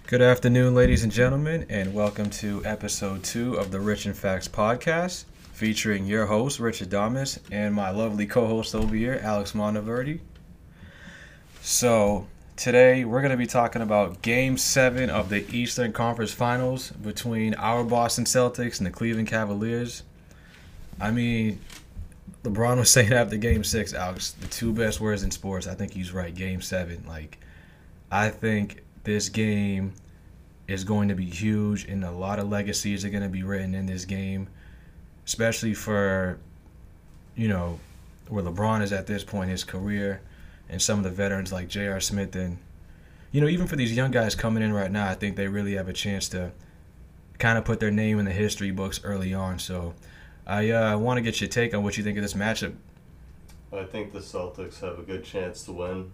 Good afternoon, ladies and gentlemen, and welcome to episode 2 of the Rich and Facts podcast, featuring your host, Richard Damas, and my lovely co host over here, Alex Monteverdi. So, today we're going to be talking about Game 7 of the Eastern Conference Finals between our Boston Celtics and the Cleveland Cavaliers. I mean, LeBron was saying after Game 6, Alex, the two best words in sports. I think he's right. Game 7. I think this game is going to be huge, and a lot of legacies are going to be written in this game, especially for, where LeBron is at this point in his career, and some of the veterans like J.R. Smith. And, even for these young guys coming in right now, I think they really have a chance to kind of put their name in the history books early on. So I want to get your take on what you think of this matchup. I think the Celtics have a good chance to win.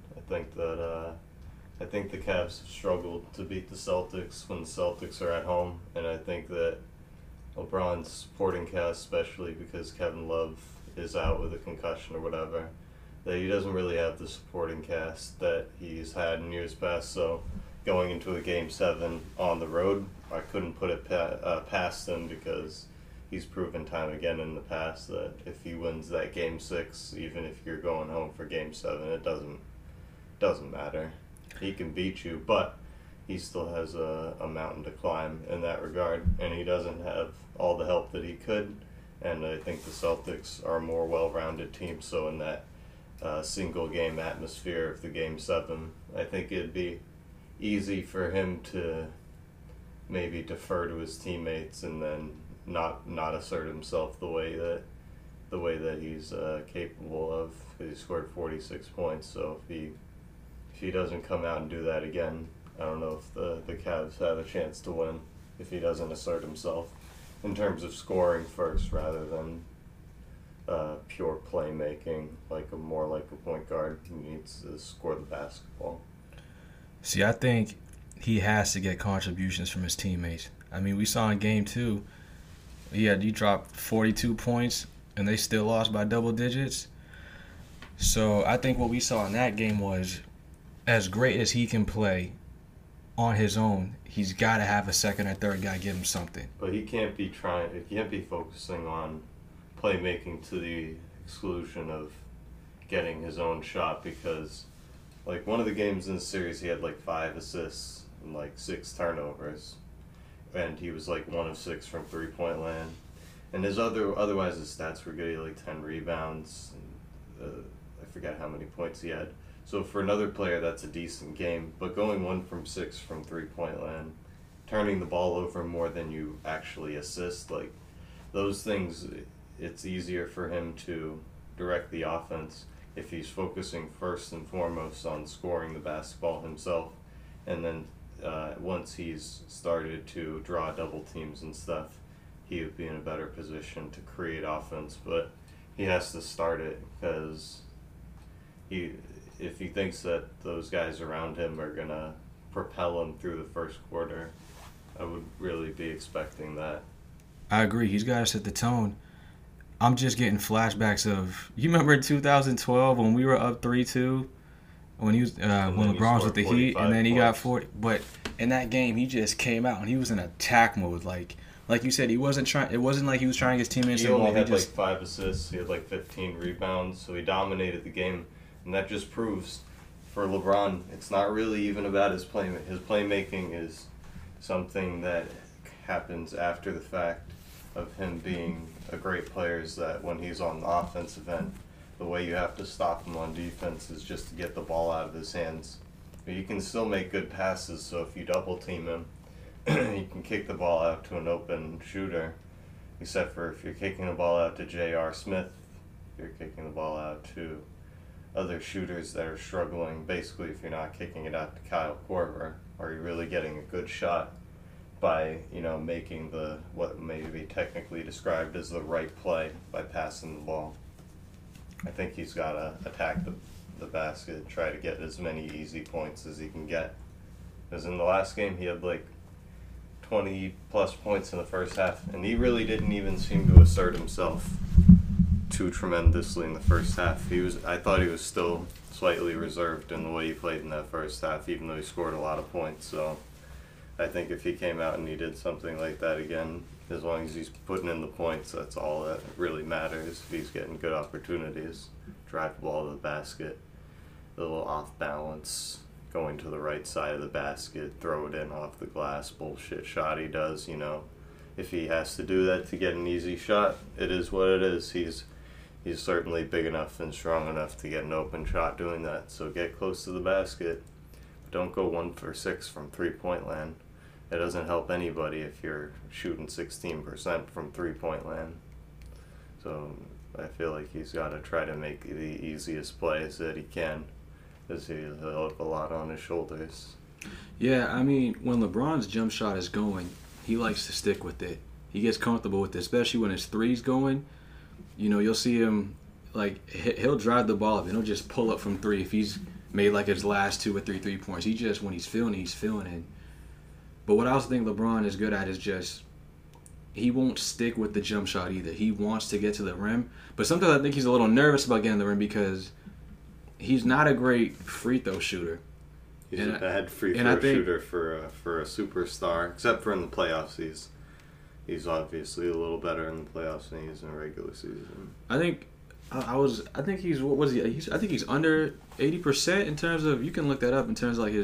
I think the Cavs have struggled to beat the Celtics when the Celtics are at home, and I think that LeBron's supporting cast, especially because Kevin Love is out with a concussion or whatever, that he doesn't really have the supporting cast that he's had in years past. So going into a Game 7 on the road, I couldn't put it past him, because he's proven time again in the past that if he wins that Game 6, even if you're going home for Game 7, it doesn't matter. He can beat you, but he still has a mountain to climb in that regard, and he doesn't have all the help that he could. And I think the Celtics are a more well-rounded team, so in that single-game atmosphere of the Game 7, I think it'd be easy for him to maybe defer to his teammates and then not assert himself the way that he's capable of. He scored 46 points, so if he doesn't come out and do that again, I don't know if the Cavs have a chance to win if he doesn't assert himself in terms of scoring first rather than pure playmaking, more like a point guard who needs to score the basketball. See, I think he has to get contributions from his teammates. I mean, we saw in Game 2, he dropped 42 points, and they still lost by double digits. So I think what we saw in that game was, as great as he can play on his own, he's got to have a second or third guy give him something. But he can't be focusing on playmaking to the exclusion of getting his own shot, because one of the games in the series he had 5 assists and 6 turnovers, and he was 1 of 6 from 3-point land, and otherwise his stats were good. He had 10 rebounds, and I forget how many points he had. So for another player, that's a decent game. But going 1 from 6 from 3-point land, turning the ball over more than you actually assist, those things, it's easier for him to direct the offense if he's focusing first and foremost on scoring the basketball himself. And then once he's started to draw double teams and stuff, he would be in a better position to create offense. But he has to start it, because if he thinks that those guys around him are going to propel him through the first quarter, I would really be expecting that. I agree. He's got to set the tone. I'm just getting flashbacks of, you remember in 2012 when we were up 3-2, when LeBron was with the Heat, and then he got 40. But in that game, he just came out and he was in attack mode. Like you said, he wasn't trying. It wasn't like he was trying to get his teammates involved. He only had 5 assists. He had 15 rebounds, so he dominated the game. And that just proves, for LeBron, it's not really even about his playmaking. His playmaking is something that happens after the fact of him being a great player, is that when he's on the offensive end, the way you have to stop him on defense is just to get the ball out of his hands. But you can still make good passes, so if you double team him, you can kick the ball out to an open shooter, except for if you're kicking the ball out to J.R. Smith, if you're kicking the ball out to other shooters that are struggling. Basically, if you're not kicking it out to Kyle Korver, are you really getting a good shot by making what may be technically described as the right play by passing the ball? I think he's got to attack the basket, try to get as many easy points as he can get. Because in the last game, he had 20 plus points in the first half, and he really didn't even seem to assert himself too tremendously in the first half. I thought he was still slightly reserved in the way he played in that first half, even though he scored a lot of points. So I think if he came out and he did something like that again, as long as he's putting in the points, that's all that really matters. If he's getting good opportunities, drive the ball to the basket, a little off balance, going to the right side of the basket, throw it in off the glass, bullshit shot he does, you know. If he has to do that to get an easy shot, it is what it is. He's certainly big enough and strong enough to get an open shot doing that. So get close to the basket. But don't go 1 for 6 from 3-point land. It doesn't help anybody if you're shooting 16% from 3-point land. So I feel like he's got to try to make the easiest plays that he can, because he'll have a lot on his shoulders. Yeah, I mean, when LeBron's jump shot is going, he likes to stick with it. He gets comfortable with it, especially when his three's going. You know, you'll see him, like, he'll drive the ball up and he'll just pull up from three if he's made, like, his last 2 or 3 3-points. He just, when he's feeling it, he's feeling it. But what I also think LeBron is good at is just, he won't stick with the jump shot either. He wants to get to the rim. But sometimes I think he's a little nervous about getting to the rim because he's not a great free throw shooter. He's a bad free throw shooter for a superstar, except for in the playoffs. He's obviously a little better in the playoffs than he is in the regular season. I think he's what was he? I think he's under 80% in terms of, you can look that up in terms of like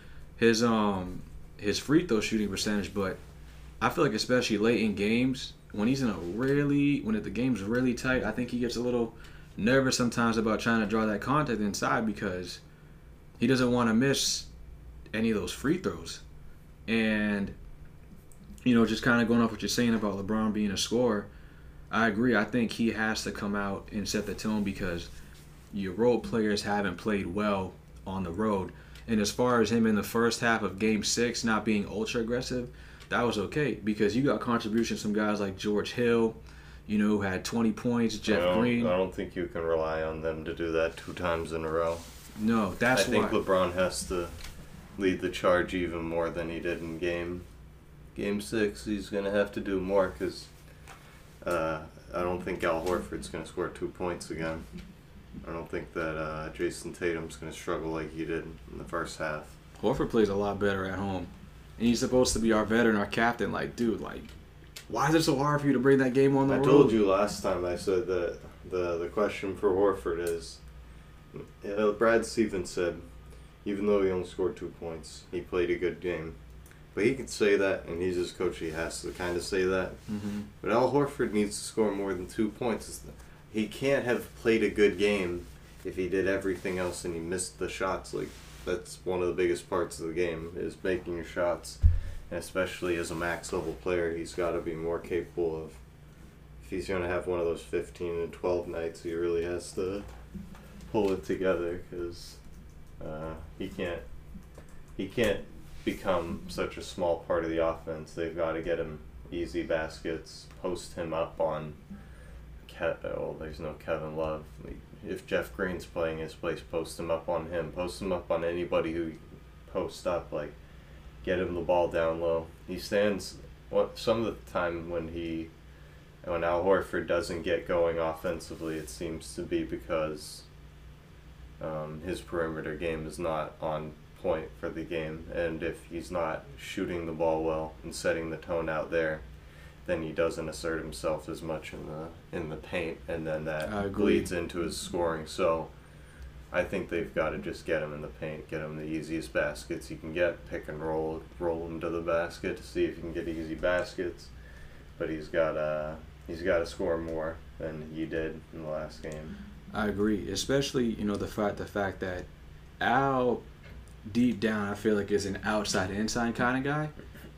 his free throw shooting percentage. But I feel like especially late in games when he's when the game's really tight, I think he gets a little nervous sometimes about trying to draw that contact inside because he doesn't want to miss any of those free throws. And, you know, just kind of going off what you're saying about LeBron being a scorer, I agree. I think he has to come out and set the tone because your role players haven't played well on the road. And as far as him in the first half of Game 6 not being ultra aggressive, that was okay because you got contributions from guys like George Hill, you know, who had 20 points, Jeff Green. I don't think you can rely on them to do that 2 times in a row. No, that's why. I think LeBron has to lead the charge even more than he did in Game 6. He's going to have to do more because I don't think Al Horford's going to score 2 points again. I don't think that Jason Tatum's going to struggle like he did in the first half. Horford plays a lot better at home. And he's supposed to be our veteran, our captain. Like, dude, like, why is it so hard for you to bring that game on the road? I told you last time, I said that the question for Horford is, Brad Stevens said, even though he only scored 2 points, he played a good game. But he can say that, and he's his coach. He has to kind of say that. Mm-hmm. But Al Horford needs to score more than 2 points. He can't have played a good game if he did everything else and he missed the shots. Like, that's one of the biggest parts of the game, is making your shots. And especially as a max level player, he's got to be more capable of, if he's going to have one of those 15 and 12 nights, he really has to pull it together because he can't become such a small part of the offense. They've got to get him easy baskets, post him up on there's no Kevin Love. If Jeff Green's playing his place, post him up on him. Post him up on anybody who posts up. Like, get him the ball down low. He stands. Some of the time when Al Horford doesn't get going offensively, it seems to be because his perimeter game is not on point for the game, and if he's not shooting the ball well and setting the tone out there, then he doesn't assert himself as much in the paint, and then that bleeds into his scoring. So I think they've got to just get him in the paint, get him the easiest baskets he can get, pick and roll him to the basket to see if he can get easy baskets. But he's got to score more than he did in the last game. I agree, especially, you know, the fact that Al, deep down, I feel like is an outside-inside kind of guy.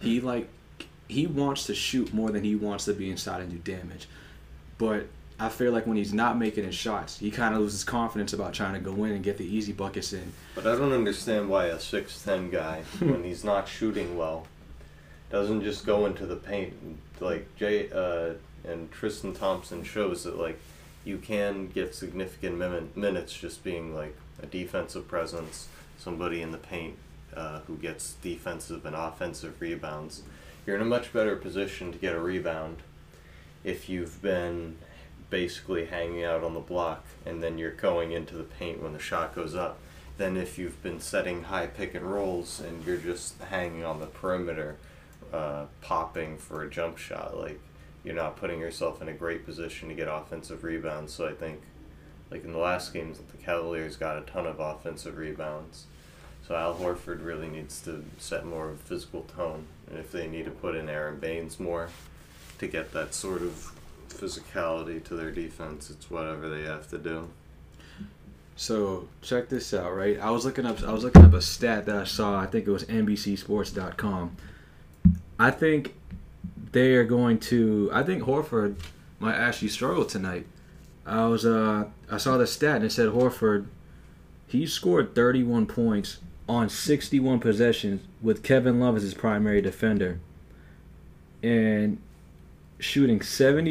He wants to shoot more than he wants to be inside and do damage. But I feel like when he's not making his shots, he kind of loses confidence about trying to go in and get the easy buckets in. But I don't understand why a 6'10" guy, when he's not shooting well, doesn't just go into the paint. Like Jay and Tristan Thompson shows that, like, you can get significant minutes just being like a defensive presence, somebody in the paint who gets defensive and offensive rebounds. You're in a much better position to get a rebound if you've been basically hanging out on the block and then you're going into the paint when the shot goes up. than if you've been setting high pick and rolls and you're just hanging on the perimeter, popping for a jump shot. Like, you're not putting yourself in a great position to get offensive rebounds. So I think, like in the last games, the Cavaliers got a ton of offensive rebounds. So Al Horford really needs to set more of a physical tone. And if they need to put in Aaron Baines more to get that sort of physicality to their defense, it's whatever they have to do. So check this out, right? I was looking up a stat that I saw. I think it was NBCSports.com. I think Horford might actually struggle tonight. I saw the stat and it said Horford, he scored 31 points on 61 possessions with Kevin Love as his primary defender, and shooting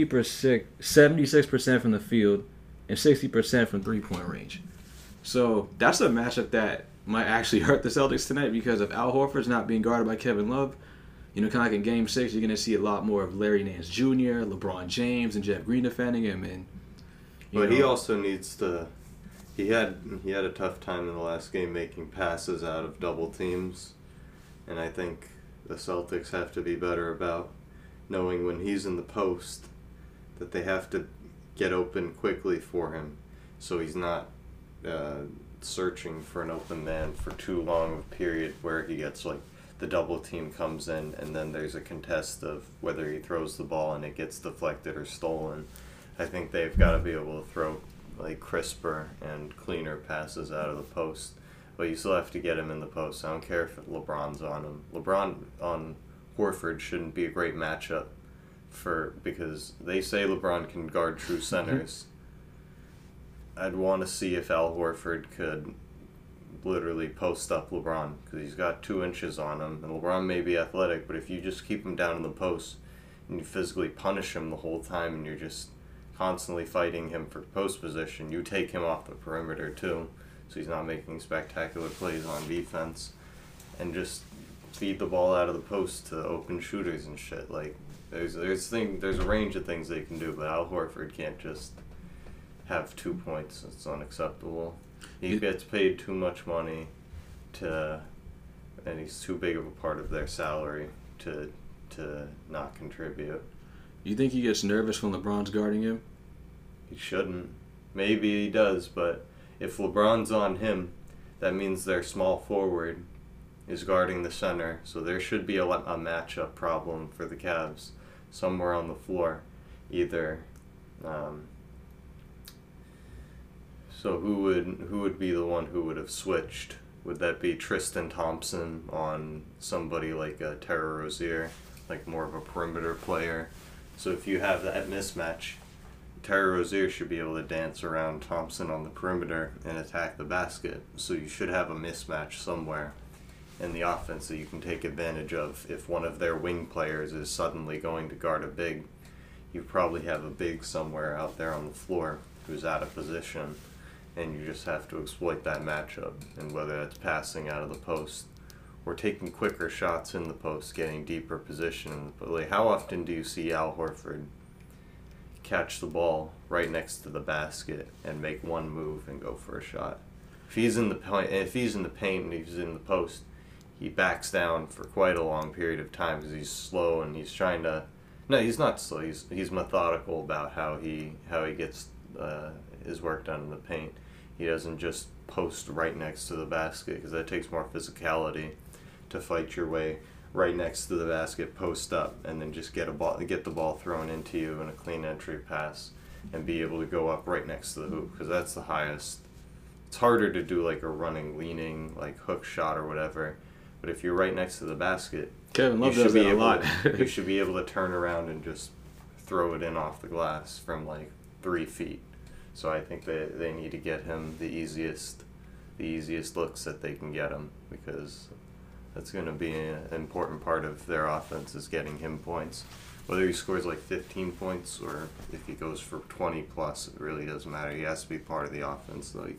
76% from the field and 60% from three-point range. So that's a matchup that might actually hurt the Celtics tonight, because if Al Horford's not being guarded by Kevin Love, kind of like in Game 6, you're going to see a lot more of Larry Nance Jr., LeBron James, and Jeff Green defending him. But he also needs to... He had a tough time in the last game making passes out of double teams, and I think the Celtics have to be better about knowing when he's in the post that they have to get open quickly for him, so he's not searching for an open man for too long of a period where he gets, like, the double team comes in and then there's a contest of whether he throws the ball and it gets deflected or stolen. I think they've got to be able to throw like crisper and cleaner passes out of the post, but you still have to get him in the post. I don't care if LeBron's on him. LeBron on Horford shouldn't be a great matchup because they say LeBron can guard true centers. I'd want to see if Al Horford could literally post up LeBron, because he's got 2 inches on him, and LeBron may be athletic, but if you just keep him down in the post and you physically punish him the whole time and you're just constantly fighting him for post position, you take him off the perimeter too, so he's not making spectacular plays on defense, and just feed the ball out of the post to open shooters and shit. Like, there's a range of things they can do, but Al Horford can't just have 2 points. It's unacceptable. He gets paid too much money and he's too big of a part of their salary to not contribute. You think he gets nervous when LeBron's guarding him? He shouldn't. Maybe he does, but if LeBron's on him, that means their small forward is guarding the center, so there should be a matchup problem for the Cavs somewhere on the floor. Either, so who would be the one who would have switched? Would that be Tristan Thompson on somebody like Terry Rozier, like more of a perimeter player? So if you have that mismatch, Terry Rozier should be able to dance around Thompson on the perimeter and attack the basket. So you should have a mismatch somewhere in the offense that you can take advantage of. If one of their wing players is suddenly going to guard a big, you probably have a big somewhere out there on the floor who's out of position, and you just have to exploit that matchup. And whether that's passing out of the post or taking quicker shots in the post, getting deeper position. But like, how often do you see Al Horford catch the ball right next to the basket and make one move and go for a shot? If he's in the paint and he's in the post, he backs down for quite a long period of time because he's slow and he's trying to. No, he's not slow. He's methodical about how he gets his work done in the paint. He doesn't just post right next to the basket, because that takes more physicality to fight your way right next to the basket, post up, and then just get the ball thrown into you in a clean entry pass and be able to go up right next to the hoop, because that's the highest. It's harder to do like a running, leaning, like hook shot or whatever, but if you're right next to the basket, Kevin Love does that a lot. You should be able to turn around and just throw it in off the glass from like 3 feet. So I think they need to get him the easiest looks that they can get him, because that's going to be an important part of their offense, is getting him points. Whether he scores like 15 points or if he goes for 20 plus, it really doesn't matter. He has to be part of the offense, though.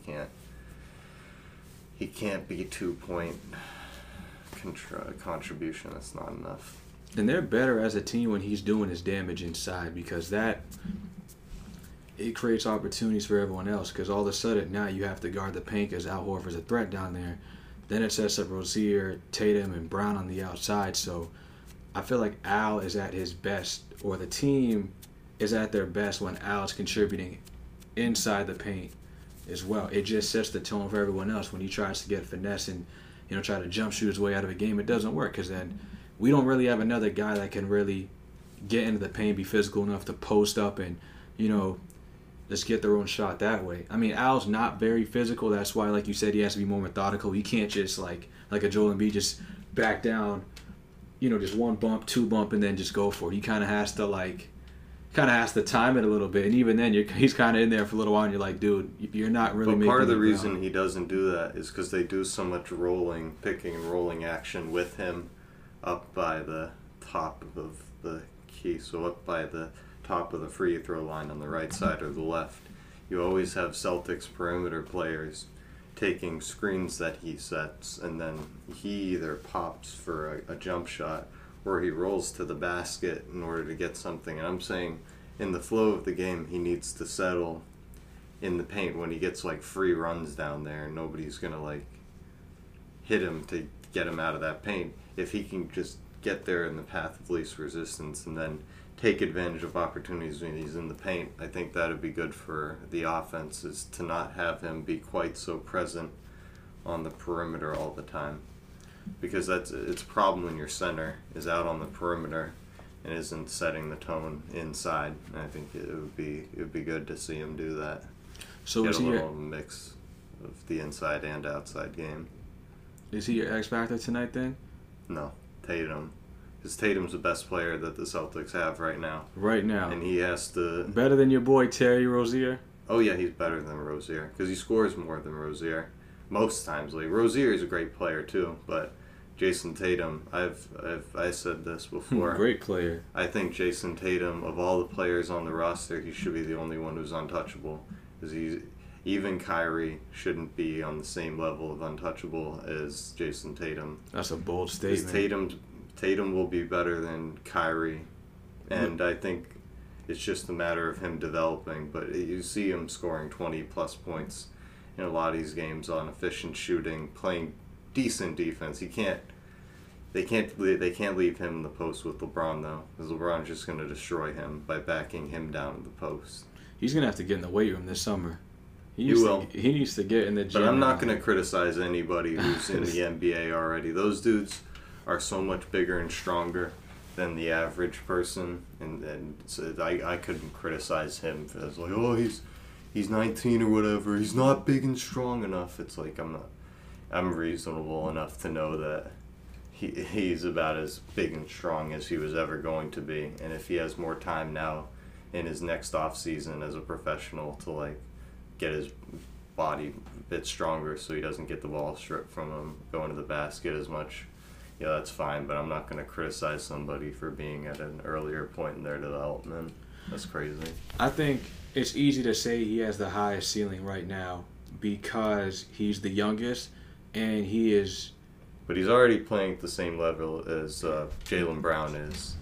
He can't be 2-point contribution. That's not enough. And they're better as a team when he's doing his damage inside, because that, it creates opportunities for everyone else because all of a sudden now you have to guard the paint because Al Horford's a threat down there. Then it sets up Rozier, Tatum, and Brown on the outside. So I feel like Al is at his best, or the team is at their best when Al is contributing inside the paint as well. It just sets the tone for everyone else when he tries to get finesse and try to jump shoot his way out of a game. It doesn't work because then we don't really have another guy that can really get into the paint, be physical enough to post up and just get their own shot that way. I mean, Al's not very physical. That's why, like you said, he has to be more methodical. He can't just like a Joel Embiid just back down, just one bump, two bump, and then just go for it. He kind of has to time it a little bit, and even then, he's kind of in there for a little while, and you're like, dude, you're not really. But making part of the it reason down. he doesn't do that is because they do so much picking and rolling action with him up by the top of the key, so up by the top of the free throw line on the right side or the left. You always have Celtics perimeter players taking screens that he sets, and then he either pops for a jump shot or he rolls to the basket in order to get something. And I'm saying in the flow of the game, he needs to settle in the paint when he gets like free runs down there. Nobody's going to like hit him to get him out of that paint. If he can just get there in the path of least resistance and then take advantage of opportunities when he's in the paint, I think that would be good for the offense, is to not have him be quite so present on the perimeter all the time. Because it's a problem when your center is out on the perimeter and isn't setting the tone inside. And I think it would be good to see him do that. So get a little mix of the inside and outside game. Is he your X factor tonight then? No, Tatum. Because Tatum's the best player that the Celtics have right now. Right now. And he has to... Better than your boy Terry Rozier? Oh, yeah, he's better than Rozier. Because he scores more than Rozier. Most times. Like, Rozier is a great player, too. But Jason Tatum, I said this before. Great player. I think Jason Tatum, of all the players on the roster, he should be the only one who's untouchable. Because even Kyrie shouldn't be on the same level of untouchable as Jason Tatum. That's a bold statement. Tatum will be better than Kyrie, and I think it's just a matter of him developing. But you see him scoring 20-plus points in a lot of these games on efficient shooting, playing decent defense. They can't leave him in the post with LeBron though, because LeBron's just going to destroy him by backing him down in the post. He's going to have to get in the weight room this summer. He will. He needs to get in the gym. But I'm not going to criticize anybody who's in the NBA already. Those dudes are so much bigger and stronger than the average person, and so I couldn't criticize him as like, oh, he's 19 or whatever, he's not big and strong enough. It's like I'm reasonable enough to know that he's about as big and strong as he was ever going to be, and if he has more time now in his next off season as a professional to like get his body a bit stronger so he doesn't get the ball stripped from him going to the basket as much, yeah, that's fine, but I'm not going to criticize somebody for being at an earlier point in their development. That's crazy. I think it's easy to say he has the highest ceiling right now because he's the youngest and he is... But he's already playing at the same level as Jaylen Brown is.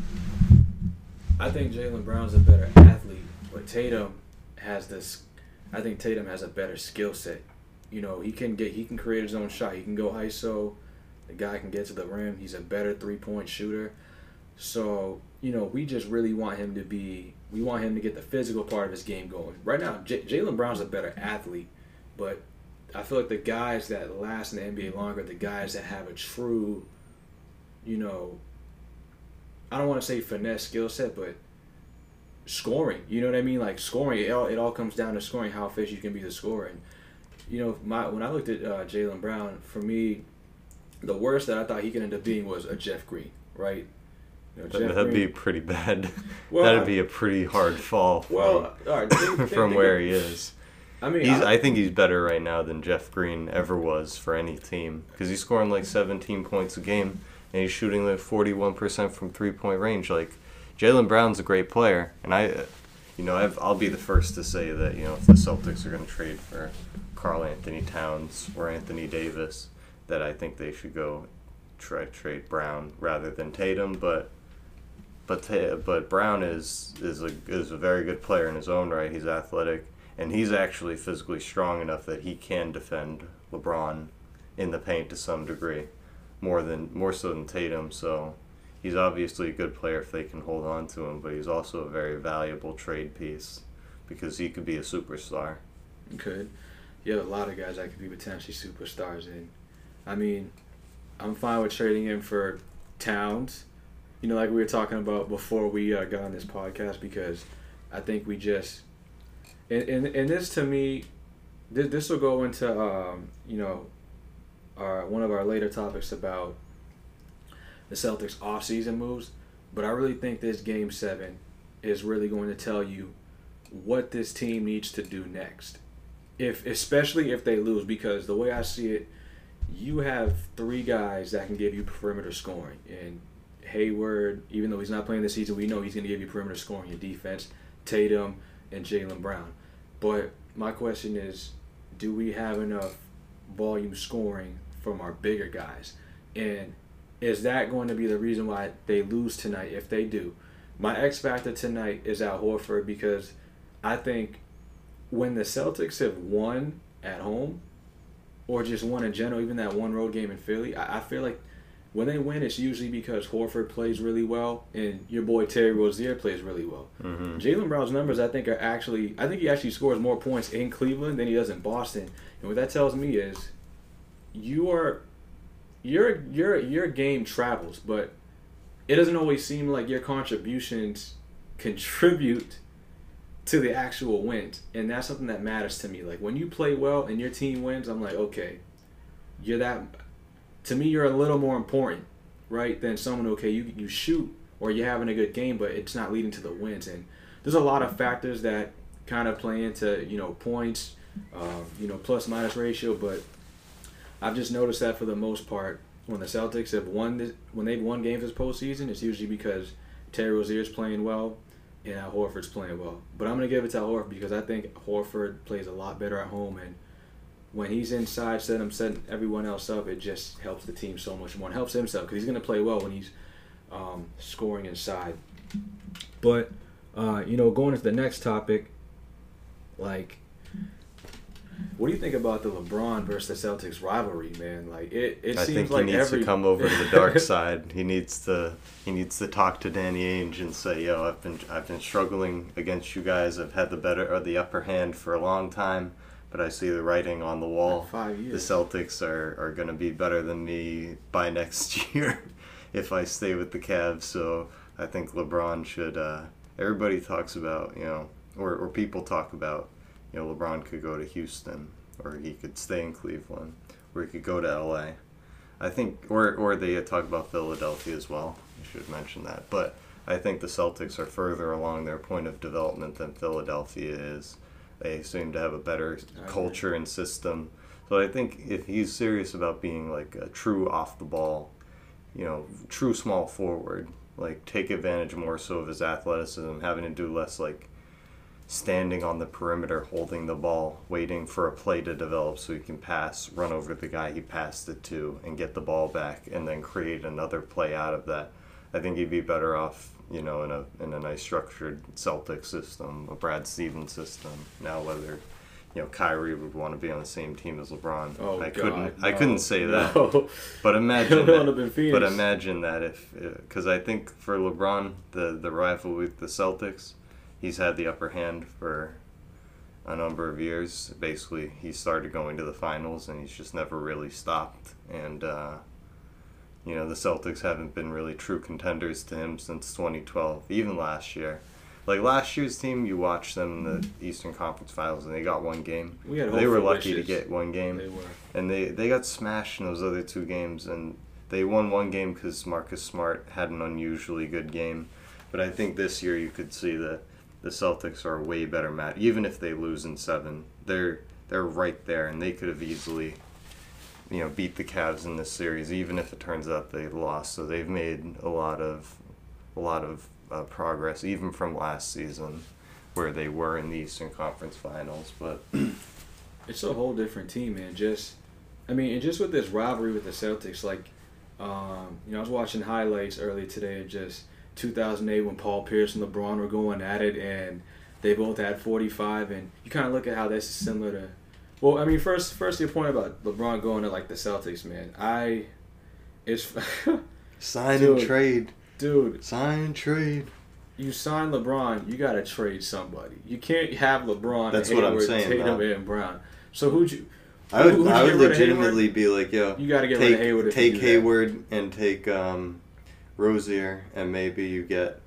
I think Jaylen Brown's a better athlete, but Tatum has this... I think Tatum has a better skill set. He can create his own shot. He can go ISO. The guy can get to the rim. He's a better three-point shooter. So, we just really want him to be... We want him to get the physical part of his game going. Right now, Jaylen Brown's a better athlete, but I feel like the guys that last in the NBA longer, the guys that have a true, I don't want to say finesse skill set, but scoring. You know what I mean? Like scoring, it all comes down to scoring, how efficient you can be the scorer. And, when I looked at Jaylen Brown, for me, the worst that I thought he could end up being was a Jeff Green, right? That'd be pretty bad. Well, that'd be a pretty hard fall from where he is. I mean, I think he's better right now than Jeff Green ever was for any team because he's scoring like 17 points a game and he's shooting like 41% from 3-point range. Like Jaylen Brown's a great player, and I'll be the first to say that if the Celtics are going to trade for Karl Anthony Towns or Anthony Davis, that I think they should go try to trade Brown rather than Tatum, but but Brown is a very good player in his own right. He's athletic, and he's actually physically strong enough that he can defend LeBron in the paint to some degree, more so than Tatum. So he's obviously a good player if they can hold on to him, but he's also a very valuable trade piece because he could be a superstar. He could. You have a lot of guys that could be potentially superstars. And I mean, I'm fine with trading him for Towns. You know, like we were talking about before we got on this podcast, because I think we just and this to me, this will go into one of our later topics about the Celtics off-season moves. But I really think this Game 7 is really going to tell you what this team needs to do next, especially if they lose, because the way I see it, you have three guys that can give you perimeter scoring. And Hayward, even though he's not playing this season, we know he's going to give you perimeter scoring, your defense, Tatum, and Jaylen Brown. But my question is, do we have enough volume scoring from our bigger guys? And is that going to be the reason why they lose tonight if they do? My X factor tonight is Al Horford, because I think when the Celtics have won at home or just won in general, even that one road game in Philly, I feel like when they win, it's usually because Horford plays really well and your boy Terry Rozier plays really well. Mm-hmm. Jaylen Brown's numbers, I think he actually scores more points in Cleveland than he does in Boston. And what that tells me is your game travels, but it doesn't always seem like your contributions contribute to the actual wins. And that's something that matters to me. Like, when you play well and your team wins, I'm like, okay, to me, you're a little more important, right, than someone, okay, you shoot or you're having a good game, but it's not leading to the wins. And there's a lot of factors that kind of play into, points, plus-minus ratio, but I've just noticed that for the most part, when the Celtics have when they've won games this postseason, it's usually because Terry Rozier's playing well and Al Horford's playing well. But I'm going to give it to Al Horford because I think Horford plays a lot better at home, and when he's inside, setting everyone else up, it just helps the team so much more. It helps himself because he's going to play well when he's scoring inside. But, going into the next topic, like, what do you think about the LeBron versus the Celtics rivalry, man? Like, it seems like he needs to come over to the dark side. He needs to talk to Danny Ainge and say, "Yo, I've been struggling against you guys. I've had the upper hand for a long time, but I see the writing on the wall. 5 years. The Celtics are going to be better than me by next year if I stay with the Cavs." So I think LeBron should. Everybody talks about, or people talk about, LeBron could go to Houston, or he could stay in Cleveland, or he could go to LA. I think, or they talk about Philadelphia as well. I should mention that. But I think the Celtics are further along their point of development than Philadelphia is. They seem to have a better culture and system. So I think if he's serious about being like a true off the ball, true small forward, like take advantage more so of his athleticism, having to do less like standing on the perimeter, holding the ball, waiting for a play to develop so he can pass, run over the guy he passed it to, and get the ball back, and then create another play out of that. I think he'd be better off, in a nice structured Celtic system, a Brad Stevens system. Now whether, Kyrie would want to be on the same team as LeBron, I couldn't say that. But imagine that. But imagine that because I think for LeBron, the rivalry with the Celtics, he's had the upper hand for a number of years. Basically, he started going to the finals, and he's just never really stopped. And, the Celtics haven't been really true contenders to him since 2012, even last year. Like, last year's team, you watch them in the Eastern Conference Finals, and they got one game. They were lucky to get one game. They were. And they got smashed in those other two games, and they won one game because Marcus Smart had an unusually good game. But I think this year you could see that the Celtics are a way better match. Even if they lose in 7, they're right there, and they could have easily, beat the Cavs in this series, even if it turns out they lost. So they've made a lot of progress, even from last season, where they were in the Eastern Conference Finals. But it's a whole different team, man. And just with this rivalry with the Celtics, like, I was watching highlights earlier today, and 2008 when Paul Pierce and LeBron were going at it, and they both had 45, and you kind of look at how this is similar to. Well, I mean, first your point about LeBron going to like the Celtics, man. It's Sign Dude. and trade. dude. Sign and trade. You sign LeBron, you gotta trade somebody. You can't have LeBron. That's and what I'm Hayward, saying, Tatum though. and Brown. So who'd you? I would Who'd you I would get rid of legitimately be like, yo, You gotta get rid of take Hayward. If take you do that. Hayward and take Rozier, and maybe you get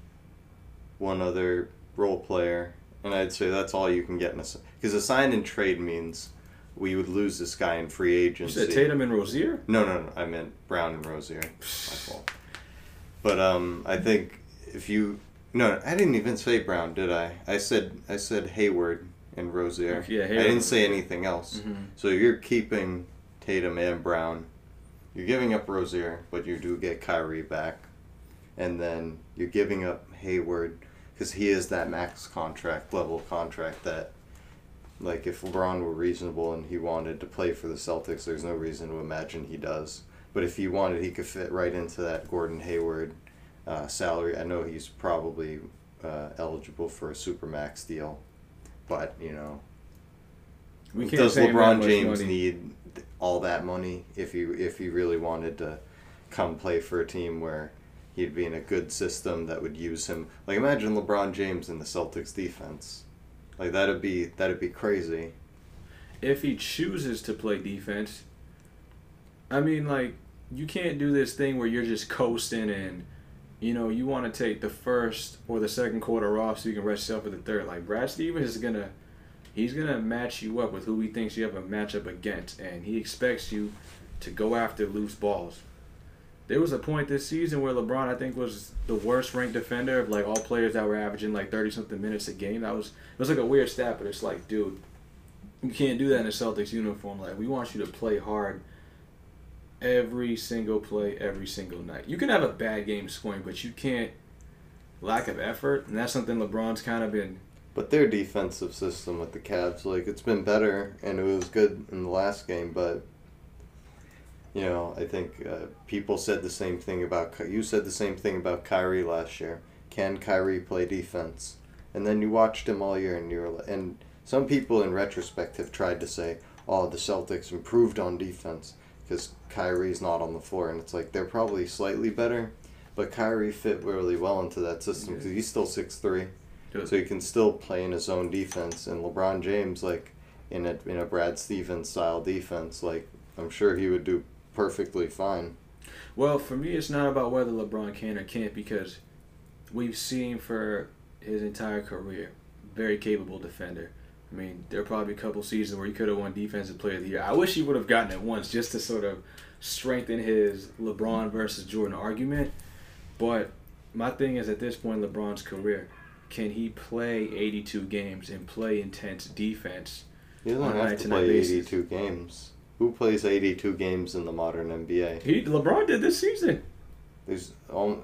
one other role player, and I'd say that's all you can get in a because a sign and trade means we would lose this guy in free You agency. said Tatum and Rozier. No, I meant Brown and Rozier. My fault. But I think if you I didn't even say Brown, did I? I said Hayward and Rozier. Yeah, I Hayward didn't and say Rozier. anything else. Mm-hmm. So you're keeping Tatum and Brown. You're giving up Rozier, but you do get Kyrie back, and then you're giving up Hayward because he is that max level contract that. Like, if LeBron were reasonable and he wanted to play for the Celtics, there's no reason to imagine he does. But if he wanted, he could fit right into that Gordon Hayward salary. I know he's probably eligible for a Supermax deal. But, We can't does pay him that LeBron much James money. need all that money if he really wanted to come play for a team where he'd be in a good system that would use him? Like, imagine LeBron James in the Celtics defense. Like, that'd be crazy. If he chooses to play defense, I mean, like, you can't do this thing where you're just coasting and, you want to take the first or the second quarter off so you can rest yourself for the third. Like, Brad Stevens he's gonna match you up with who he thinks you have a matchup against, and he expects you to go after loose balls. There was a point this season where LeBron, I think, was the worst ranked defender of like all players that were averaging like 30-something minutes a game. It was like a weird stat, but it's like, dude, you can't do that in a Celtics uniform. Like, we want you to play hard every single play, every single night. You can have a bad game scoring, but you can't lack of effort, and that's something LeBron's kind of been. But their defensive system with the Cavs, like, it's been better, and it was good in the last game, but I think people said the same thing about. You said the same thing about Kyrie last year. Can Kyrie play defense? And then you watched him all year, and some people in retrospect have tried to say, "Oh, the Celtics improved on defense because Kyrie's not on the floor," and it's like they're probably slightly better, but Kyrie fit really well into that system because he's still 6'3", so he can still play in his own defense. And LeBron James, like in a Brad Stevens style defense, like I'm sure he would do perfectly fine. Well, for me, it's not about whether LeBron can or can't, because we've seen for his entire career, very capable defender. I mean, there are probably a couple seasons where he could have won Defensive Player of the Year. I wish he would have gotten it once just to sort of strengthen his LeBron versus Jordan argument. But my thing is, at this point in LeBron's career, can he play 82 games and play intense defense? He doesn't on a have to night-to-night play basis? 82 games. Who plays 82 games in the modern NBA? LeBron did this season. There's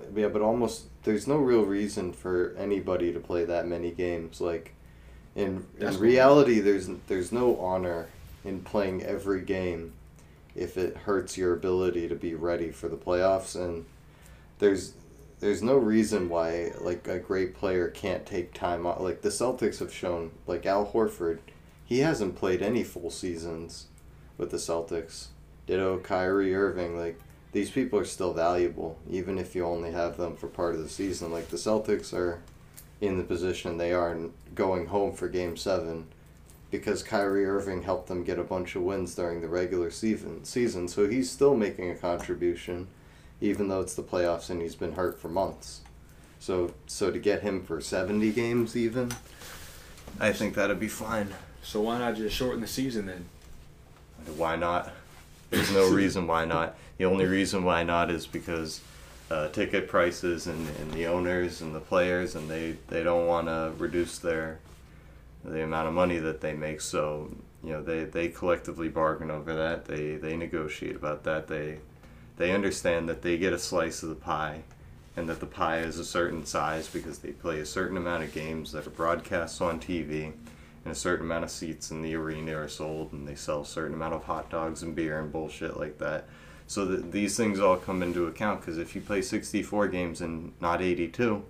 no real reason for anybody to play that many games. Like in reality, there's no honor in playing every game if it hurts your ability to be ready for the playoffs. And there's no reason why like a great player can't take time off. Like the Celtics have shown, like Al Horford, he hasn't played any full seasons with the Celtics. Ditto Kyrie Irving. Like, these people are still valuable, even if you only have them for part of the season. Like, the Celtics are in the position they are going home for Game 7 because Kyrie Irving helped them get a bunch of wins during the regular season. So he's still making a contribution, even though it's the playoffs and he's been hurt for months. So to get him for 70 games even, I think that'd be fine. So why not just shorten the season then? Why not? There's no reason why not. The only reason why not is because ticket prices and the owners and the players, and they don't want to reduce the amount of money that they make. So they collectively bargain over that. They negotiate about that. They understand that they get a slice of the pie, and that the pie is a certain size because they play a certain amount of games that are broadcast on TV. And a certain amount of seats in the arena are sold, and they sell a certain amount of hot dogs and beer and bullshit like that. So these things all come into account, because if you play 64 games and not 82,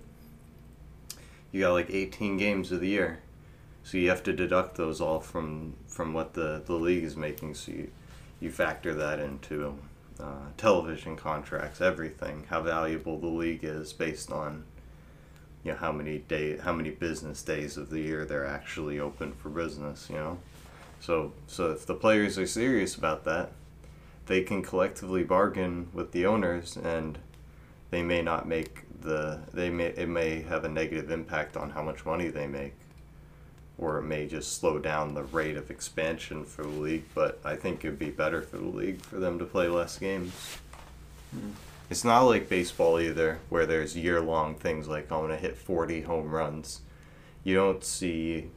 you got like 18 games of the year. So you have to deduct those all from what the league is making. So you factor that into television contracts, everything, how valuable the league is based on how many business days of the year they're actually open for business. So if the players are serious about that, they can collectively bargain with the owners, and they may not make it may have a negative impact on how much money they make, or it may just slow down the rate of expansion for the league. But I think it'd be better for the league for them to play less games. It's not like baseball either, where there's year-long things like, I'm going to hit 40 home runs. You don't see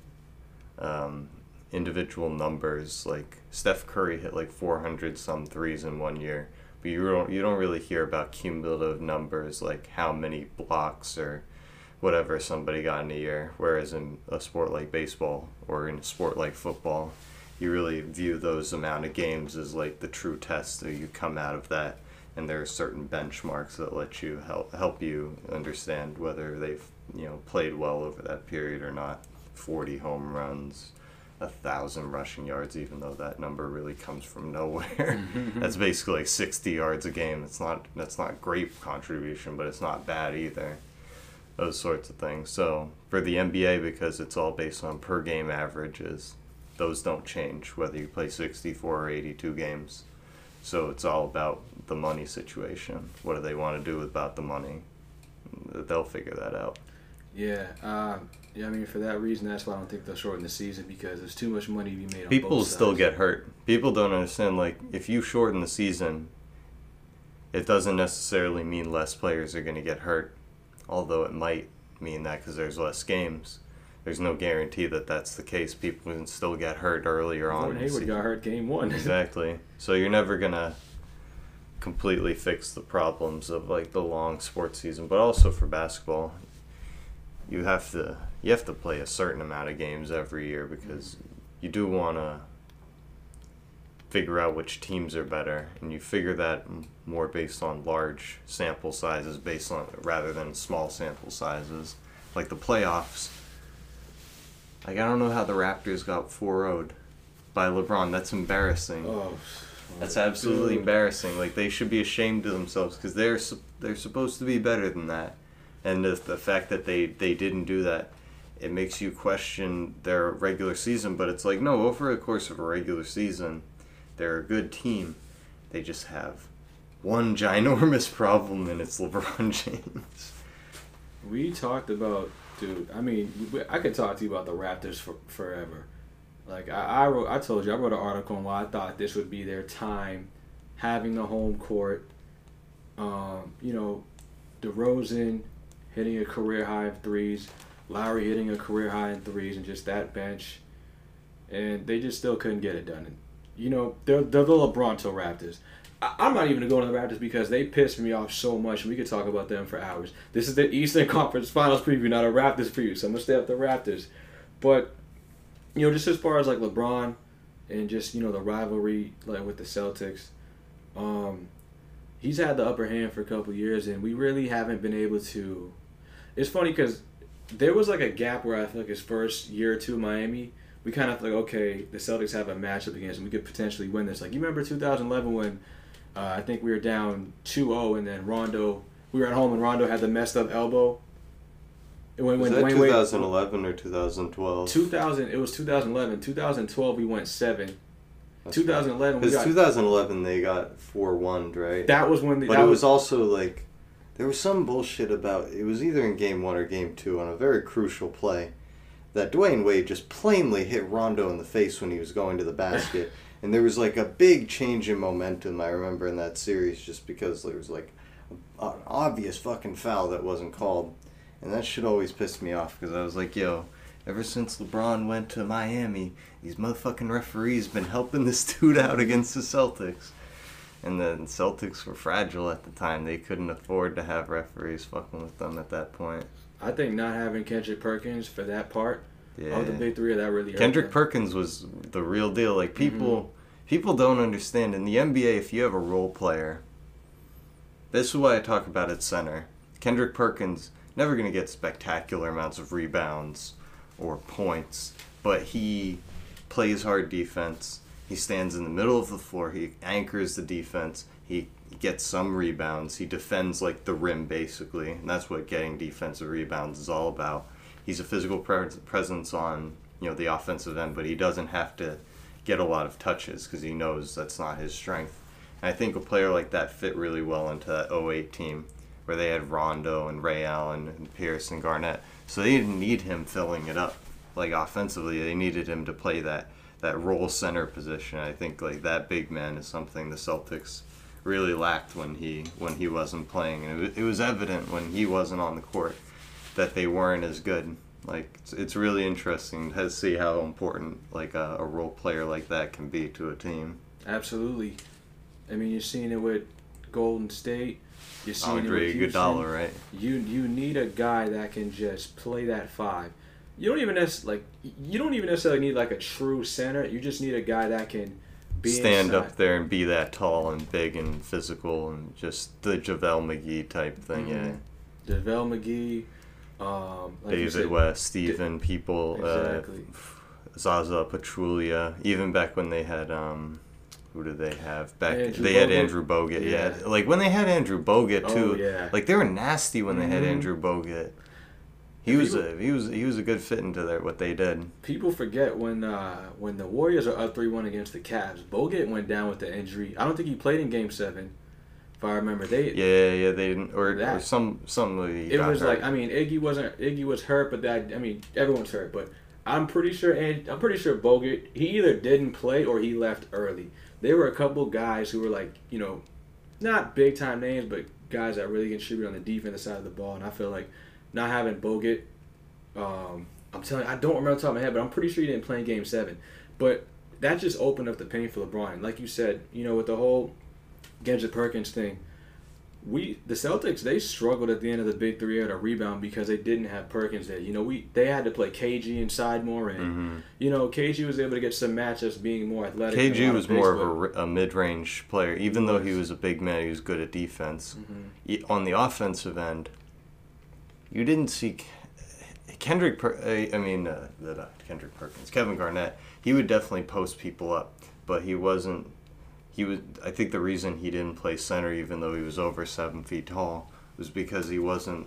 individual numbers, like Steph Curry hit like 400 some threes in 1 year, but you don't really hear about cumulative numbers, like how many blocks or whatever somebody got in a year. Whereas in a sport like baseball or in a sport like football, you really view those amount of games as like the true test that you come out of that, and there are certain benchmarks that let you help you understand whether they've played well over that period or not. 40 home runs, 1,000 rushing yards, even though that number really comes from nowhere. That's basically like 60 yards a game. That's not great contribution, but it's not bad either. Those sorts of things. So for the NBA, because it's all based on per game averages, those don't change whether you play 64 or 82 games. So it's all about the money situation. What do they want to do about the money? They'll figure that out. Yeah. I mean, for that reason, that's why I don't think they'll shorten the season, because there's too much money to be made on People both sides. still get hurt. People don't understand, like, if you shorten the season, it doesn't necessarily mean less players are going to get hurt, although it might mean that because there's less games. There's no guarantee that that's the case. People can still get hurt earlier on. Gordon Hayward got hurt game 1. Exactly. So you're never going to completely fix the problems of, like, the long sports season. But also for basketball, you have to play a certain amount of games every year, because you do want to figure out which teams are better, and you figure that more based on large sample sizes rather than small sample sizes. Like the playoffs, like, I don't know how the Raptors got 4-0'd by LeBron. That's embarrassing. That's absolutely embarrassing. Like, they should be ashamed of themselves, because they're supposed to be better than that. And the fact that they didn't do that, it makes you question their regular season. But it's like, no, over the course of a regular season, they're a good team. They just have one ginormous problem, and it's LeBron James. We talked about, dude, I mean, I could talk to you about the Raptors forever. Like, I told you, I wrote an article on why I thought this would be their time, having the home court. DeRozan hitting a career high of threes, Lowry hitting a career high in threes, and just that bench. And they just still couldn't get it done. And, they're the LeBronto Raptors. I'm not even going to go to the Raptors because they pissed me off so much, and we could talk about them for hours. This is the Eastern Conference Finals preview, not a Raptors preview, so I'm going to stay up the Raptors. But, just as far as, like, LeBron and just, the rivalry, like, with the Celtics, he's had the upper hand for a couple of years, and we really haven't been able to. It's funny because there was like a gap where I feel like his first year or two in Miami, we kind of like, okay, the Celtics have a matchup against them. We could potentially win this. Like, you remember 2011 when I think we were down 2-0, and then we were at home and Rondo had the messed up elbow. Was that 2011 or 2012? It was 2011. 2012 we went 7. That's 2011 because 2011 they got 4-1, right? That was when it was also like there was some bullshit about it was either in game 1 or game 2 on a very crucial play that Dwayne Wade just plainly hit Rondo in the face when he was going to the basket. And there was like a big change in momentum, I remember, in that series, just because there was like an obvious fucking foul that wasn't called. And that shit always pissed me off, because I was like, yo, ever since LeBron went to Miami, these motherfucking referees been helping this dude out against the Celtics. And the Celtics were fragile at the time. They couldn't afford to have referees fucking with them at that point. I think not having Kendrick Perkins for that part of the big three, that really hurt Kendrick them. Perkins was the real deal. Like, people, people don't understand in the NBA, if you have a role player, this is why I talk about at center. Kendrick Perkins never going to get spectacular amounts of rebounds or points, but he plays hard defense. He stands in the middle of the floor. He anchors the defense. He gets some rebounds. He defends like the rim basically, and that's what getting defensive rebounds is all about. He's a physical presence on the offensive end, but he doesn't have to get a lot of touches because he knows that's not his strength. And I think a player like that fit really well into that '08 team where they had Rondo and Ray Allen and Pierce and Garnett. So they didn't need him filling it up. Like offensively, they needed him to play that role center position. I think like that big man is something the Celtics really lacked when he wasn't playing, and it was evident when he wasn't on the court that they weren't as good. Like it's really interesting to see how important like a role player like that can be to a team. Absolutely. I mean, you're seeing it with Golden State. You're seeing Andre it with Houston. Iguodala, right? You need a guy that can just play that five. You don't even necessarily need like a true center. You just need a guy that can stand inside. up there and be that tall and big and physical and just the JaVale McGee type thing. Mm-hmm. JaVale McGee, like David West, Steven, people, exactly. Zaza Pachulia. Even back when they had who did they have back? Andrew they Bogut. had Andrew Bogut. Yeah, like when they had Andrew Bogut too. Oh, yeah. Like they were nasty when they had Mhm. Andrew Bogut. He was a good fit into what they did. People forget when the Warriors are up 3-1 against the Cavs, Bogut went down with the injury. I don't think he played in Game 7, if I remember. They didn't or some it was hurt. like, I mean, Iggy was hurt, but everyone's hurt, but I'm pretty sure Bogut, he either didn't play or he left early. There were a couple guys who were like, not big time names, but guys that really contribute on the defensive side of the ball, and I feel like not having Bogut, I'm telling you, I don't remember off the top of my head, but I'm pretty sure he didn't play in Game 7. But that just opened up the pain for LeBron. And like you said, with the whole Kendrick Perkins thing, the Celtics, they struggled at the end of the Big Three at a rebound because they didn't have Perkins there. They had to play KG inside more, and KG was able to get some matchups being more athletic. KG was more of a mid-range player, even though he was a big man. He was good at defense. Mm-hmm. On the offensive end, you didn't see Kendrick Perkins, Kevin Garnett. He would definitely post people up, but he wasn't. I think the reason he didn't play center, even though he was over 7 feet tall, was because he wasn't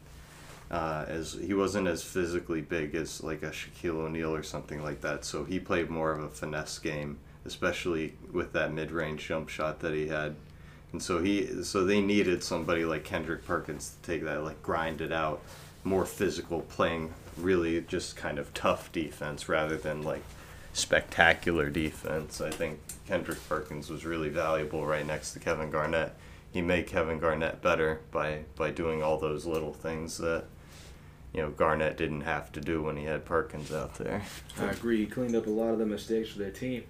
as physically big as like a Shaquille O'Neal or something like that. So he played more of a finesse game, especially with that mid-range jump shot that he had. And so they needed somebody like Kendrick Perkins to take that, like grind it out, more physical, playing really just kind of tough defense rather than like spectacular defense. I think Kendrick Perkins was really valuable right next to Kevin Garnett. He made Kevin Garnett better by doing all those little things that Garnett didn't have to do when he had Perkins out there. I agree. He cleaned up a lot of the mistakes for their team.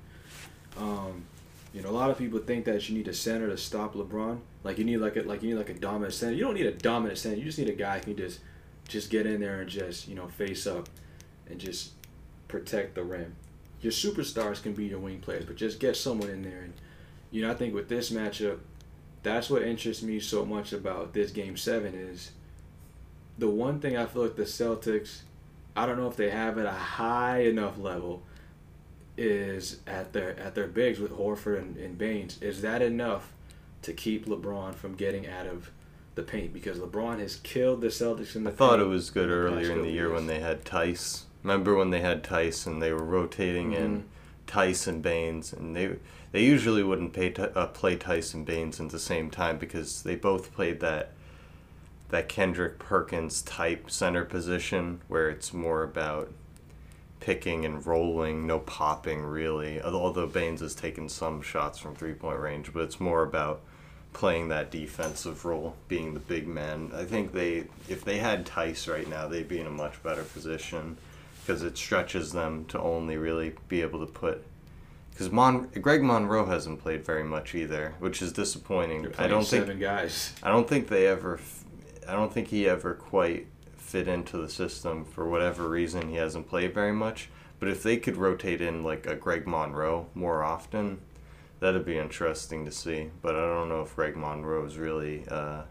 A lot of people think that you need a center to stop LeBron. You need a dominant center. You don't need a dominant center. You just need a guy who can just get in there and just face up and just protect the rim. Your superstars can be your wing players, but just get someone in there. And I think with this matchup, that's what interests me so much about this Game 7 is the one thing I feel like the Celtics, I don't know if they have at a high enough level, is at their bigs with Horford and Baines. Is that enough to keep LeBron from getting out of the paint? Because LeBron has killed the Celtics in the paint. I thought it was good earlier in the year when they had Tice. Remember when they had Tice and they were rotating in Tice and Baines, and they usually wouldn't play Tice and Baines at the same time because they both played that Kendrick Perkins type center position where it's more about picking and rolling, no popping really. Although Baines has taken some shots from 3-point range, but it's more about playing that defensive role, being the big man. I think if they had Tice right now, they'd be in a much better position because it stretches them to only really be able to put. Because Greg Monroe hasn't played very much either, which is disappointing. I don't think 7 guys. I don't think he ever quite fit into the system for whatever reason. He hasn't played very much. But if they could rotate in like a Greg Monroe more often, That'd be interesting to see, but I don't know if Greg Monroe is really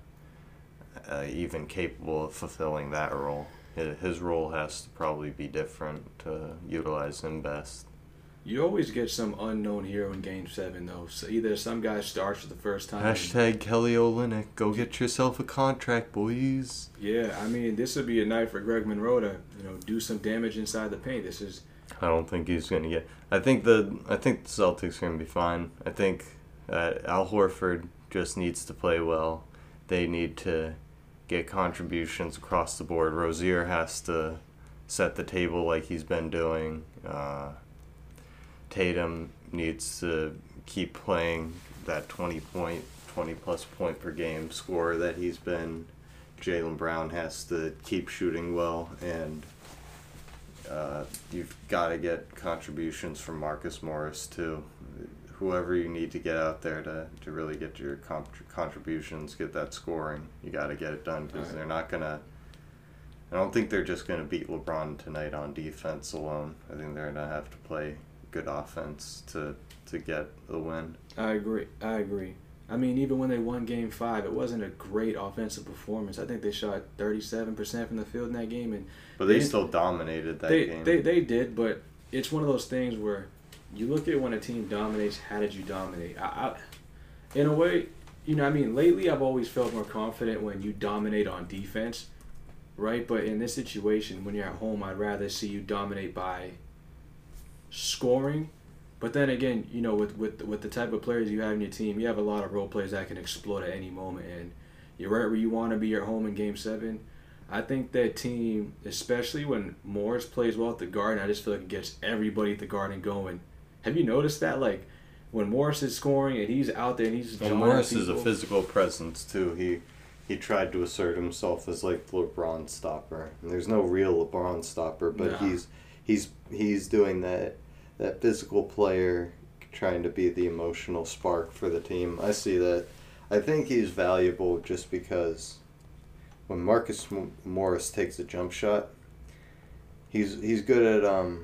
even capable of fulfilling that role. His role has to probably be different to utilize him best. You always get some unknown hero in Game 7, though. So either some guy starts for the first time. Hashtag Kelly Olynyk. Go get yourself a contract, boys. Yeah, I mean, this would be a night for Greg Monroe to, do some damage inside the paint. This is. I don't think he's going to get. I think the Celtics are going to be fine. I think Al Horford just needs to play well. They need to get contributions across the board. Rozier has to set the table like he's been doing. Tatum needs to keep playing that 20 plus point per game scorer that he's been. Jaylen Brown has to keep shooting well, and you've got to get contributions from Marcus Morris too. Whoever you need to get out there to really get your contributions, get that scoring, you got to get it done, because they're not going to. I don't think they're just going to beat LeBron tonight on defense alone. I think they're going to have to play good offense to get the win. I agree. I mean, even when they won Game 5, it wasn't a great offensive performance. I think they shot 37% from the field in that game, but they still dominated that game. They did, but it's one of those things where you look at when a team dominates, how did you dominate? In a way, lately I've always felt more confident when you dominate on defense, right? But in this situation, when you're at home, I'd rather see you dominate by scoring. But then again, with the type of players you have in your team, you have a lot of role players that can explode at any moment, and you're right where you want to be at home in Game 7. I think that team, especially when Morris plays well at the Garden, I just feel like it gets everybody at the Garden going. Have you noticed that? Like, when Morris is scoring and he's out there and he's well, Morris is a physical presence too. He tried to assert himself as like the LeBron stopper. And there's no real LeBron stopper, but he's doing that physical player, trying to be the emotional spark for the team. I see that. I think he's valuable just because when Marcus Morris takes a jump shot, he's good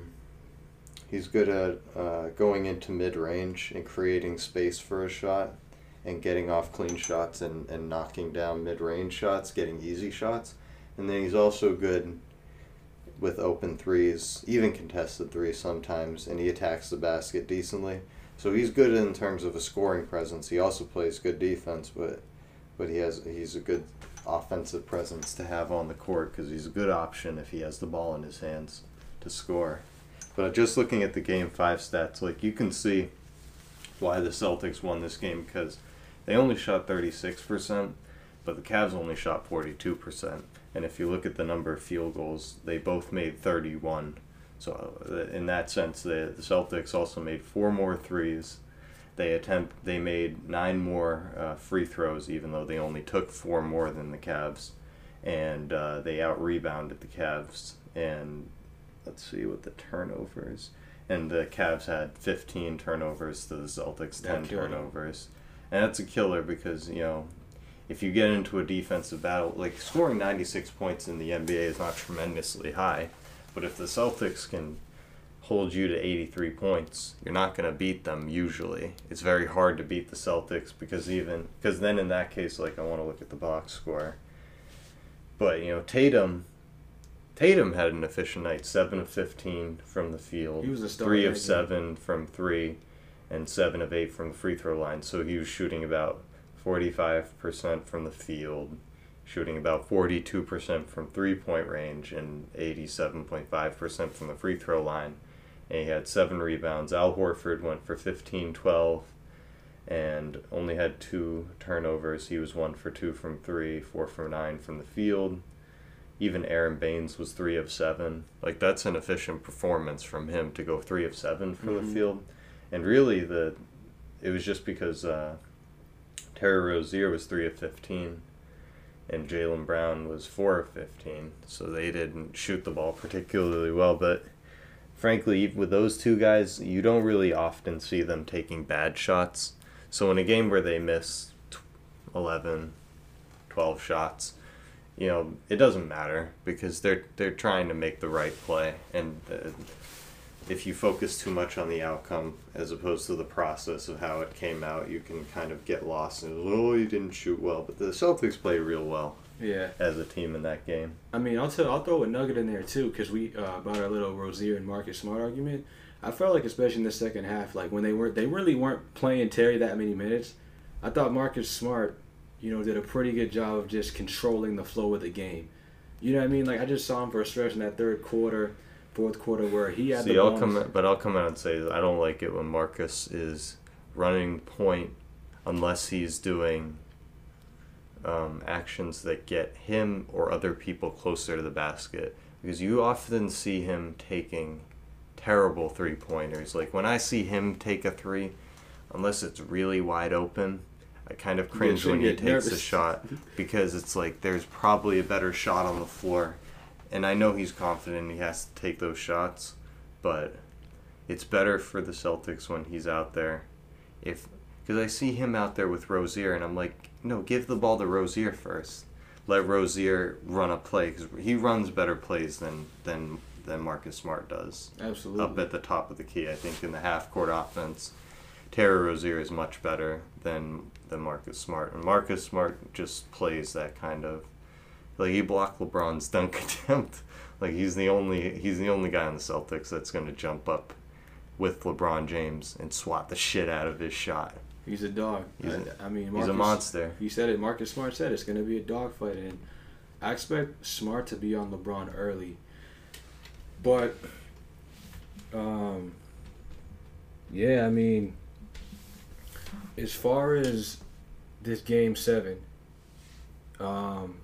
at going into mid-range and creating space for a shot and getting off clean shots and knocking down mid-range shots, getting easy shots. And then he's also good with open threes, even contested threes sometimes, and he attacks the basket decently. So he's good in terms of a scoring presence. He also plays good defense, but he's a good offensive presence to have on the court, because he's a good option if he has the ball in his hands to score. But just looking at the Game 5 stats, like, you can see why the Celtics won this game, because they only shot 36%, but the Cavs only shot 42%. And if you look at the number of field goals, they both made 31. So in that sense, the Celtics also made 4 more threes. They made 9 more free throws, even though they only took 4 more than the Cavs. And they out-rebounded the Cavs. And let's see what the turnovers. And the Cavs had 15 turnovers to the Celtics, 10 turnovers. And that's a killer because, if you get into a defensive battle, like, scoring 96 points in the NBA is not tremendously high. But if the Celtics can hold you to 83 points, you're not going to beat them usually. It's very hard to beat the Celtics because then in that case, like, I want to look at the box score. But, Tatum had an efficient night, 7 of 15 from the field, he was a star, 3 of 7 from 3, and 7 of 8 from the free throw line. So he was shooting about 45% from the field, shooting about 42% from three-point range, and 87.5% from the free throw line. And he had 7 rebounds. Al Horford went for 15-12 and only had 2 turnovers. He was 1 for 2 from 3, 4 for 9 from the field. Even Aaron Baines was 3 of 7. Like, that's an efficient performance from him to go 3 of 7 from the field. And really, it was just because Terry Rozier was 3 of 15 and Jaylen Brown was 4 of 15. So they didn't shoot the ball particularly well. But frankly, with those two guys, you don't really often see them taking bad shots. So in a game where they miss 11, 12 shots, it doesn't matter because they're trying to make the right play. And if you focus too much on the outcome as opposed to the process of how it came out, you can kind of get lost in, oh, you didn't shoot well. But the Celtics played real well. Yeah. As a team in that game. I mean, I'll throw a nugget in there too, because we about our little Rozier and Marcus Smart argument. I felt like, especially in the second half, like when they really weren't playing Terry that many minutes. I thought Marcus Smart, did a pretty good job of just controlling the flow of the game. You know what I mean? Like I just saw him for a stretch in that third quarter, fourth quarter, where he had the I'll come out and say that I don't like it when Marcus is running point unless he's doing actions that get him or other people closer to the basket, because you often see him taking terrible three-pointers. Like when I see him take a three, unless it's really wide open, I kind of cringe when he takes a shot, because it's like there's probably a better shot on the floor, and I know he's confident he has to take those shots, but it's better for the Celtics when he's out there. Because I see him out there with Rozier, and I'm like, no, give the ball to Rozier first. Let Rozier run a play, because he runs better plays than Marcus Smart does. Absolutely. Up at the top of the key. I think in the half-court offense, Terry Rozier is much better than Marcus Smart. And Marcus Smart just plays that kind of... Like, he blocked LeBron's dunk attempt. Like, he's the only guy on the Celtics that's going to jump up with LeBron James and swat the shit out of his shot. He's a dog. He's Marcus, a monster. He said it. Marcus Smart said it's going to be a dogfight, and I expect Smart to be on LeBron early. But, yeah, I mean, as far as this Game 7, I'm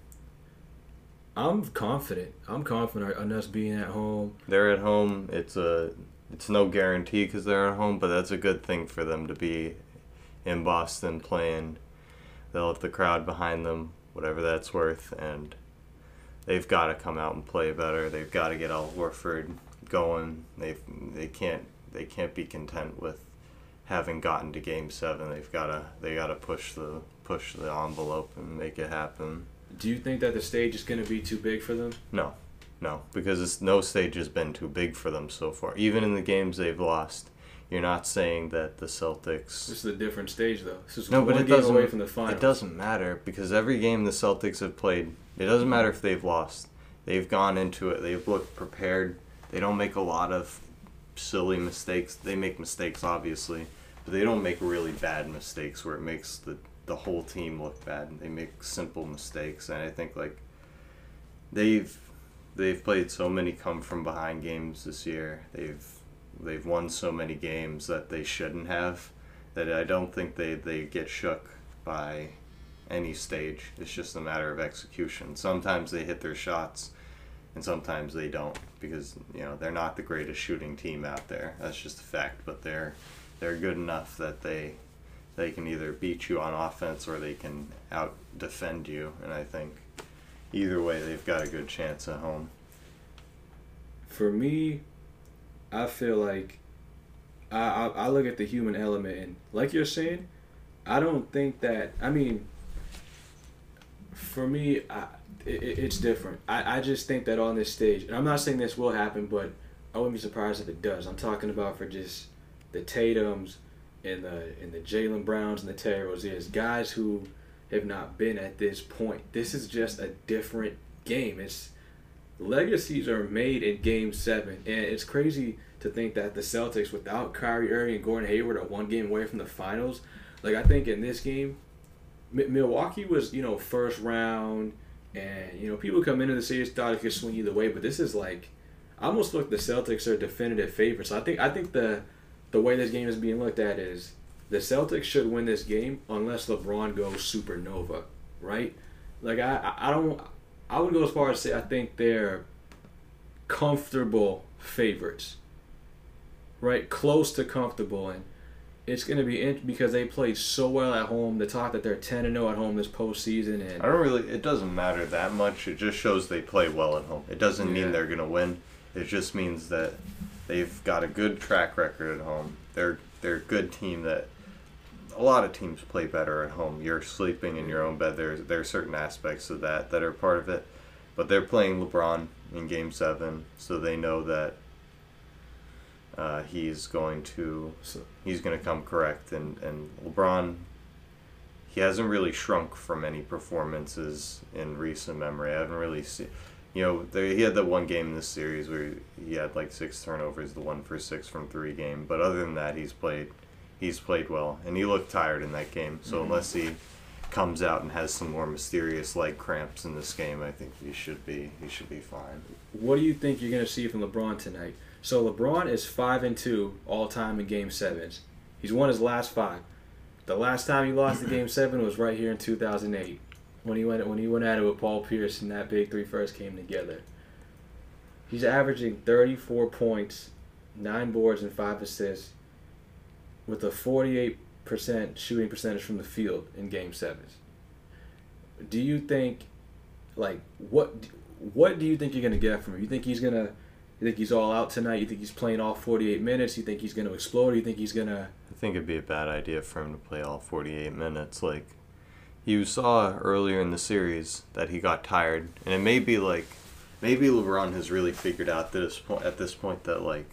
confident. I'm confident on us being at home. They're at home. It's no guarantee because they're at home, but that's a good thing for them to be in Boston playing. They'll have the crowd behind them, whatever that's worth, and they've got to come out and play better. They've got to get Al Horford going. They can't be content with having gotten to Game 7. They got to push the envelope and make it happen. Do you think that the stage is going to be too big for them? No, because no stage has been too big for them so far. Even in the games they've lost, you're not saying that the Celtics... This is a different stage, though. This is no, one but game away from the finals. It doesn't matter, because every game the Celtics have played, it doesn't matter if they've lost. They've gone into it. They've looked prepared. They don't make a lot of silly mistakes. They make mistakes, obviously, but they don't make really bad mistakes where it makes the whole team look bad. They make simple mistakes, and I think like they've played so many come from behind games this year. They've won so many games that they shouldn't have, that I don't think they get shook by any stage. It's just a matter of execution. Sometimes they hit their shots and sometimes they don't, because they're not the greatest shooting team out there. That's just a fact, but they're good enough that they can either beat you on offense or they can out defend you, and I think either way they've got a good chance at home. For me, I feel like I look at the human element, and like you're saying, I don't think that, I mean, for me, it's different. I just think that on this stage, and I'm not saying this will happen, but I wouldn't be surprised if it does. I'm talking about for just the Tatums and the Jaylen Browns and the Terry Roziers, guys who have not been at this point. This is just a different game. Legacies are made in Game 7, and it's crazy to think that the Celtics, without Kyrie Irving and Gordon Hayward, are one game away from the finals. Like, I think in this game, Milwaukee was, first round, and, people come into the series thought it could swing either way, but this is like, I almost look the Celtics are definitive favorites. So I think the way this game is being looked at is the Celtics should win this game unless LeBron goes supernova, right? Like, I would go as far as say I think they're comfortable favorites, right? Close to comfortable, and it's going to be because they played so well at home. The talk that they're 10-0 at home this postseason, and it doesn't matter that much. It just shows they play well at home. It doesn't mean they're going to win. It just means that they've got a good track record at home. They're a good team that a lot of teams play better at home. You're sleeping in your own bed. There are certain aspects of that are part of it. But they're playing LeBron in Game 7, so they know that he's going to So, come correct. And LeBron, he hasn't really shrunk from any performances in recent memory. I haven't really seen, he had that one game in this series where he had like 6 turnovers, the 1 for 6 from 3 game. But other than that, he's played well, and he looked tired in that game. So unless he comes out and has some more mysterious leg cramps in this game, I think he should be fine. what do you think you're going to see from LeBron tonight? So LeBron is 5-2 all time in Game 7s. He's won his last 5. The last time he lost the Game 7 was right here in 2008 when he went at it with Paul Pierce and that big 3 first came together. He's averaging 34 points, 9 boards, and 5 assists with a 48% shooting percentage from the field in Game 7s. Do you think, what do you think you're going to get from him? You think he's all out tonight? You think he's playing all 48 minutes? You think he's going to explode? Or you think he's going to... I think it'd be a bad idea for him to play all 48 minutes. Like, you saw earlier in the series that he got tired, and it may be like, maybe LeBron has really figured out at this point that, like,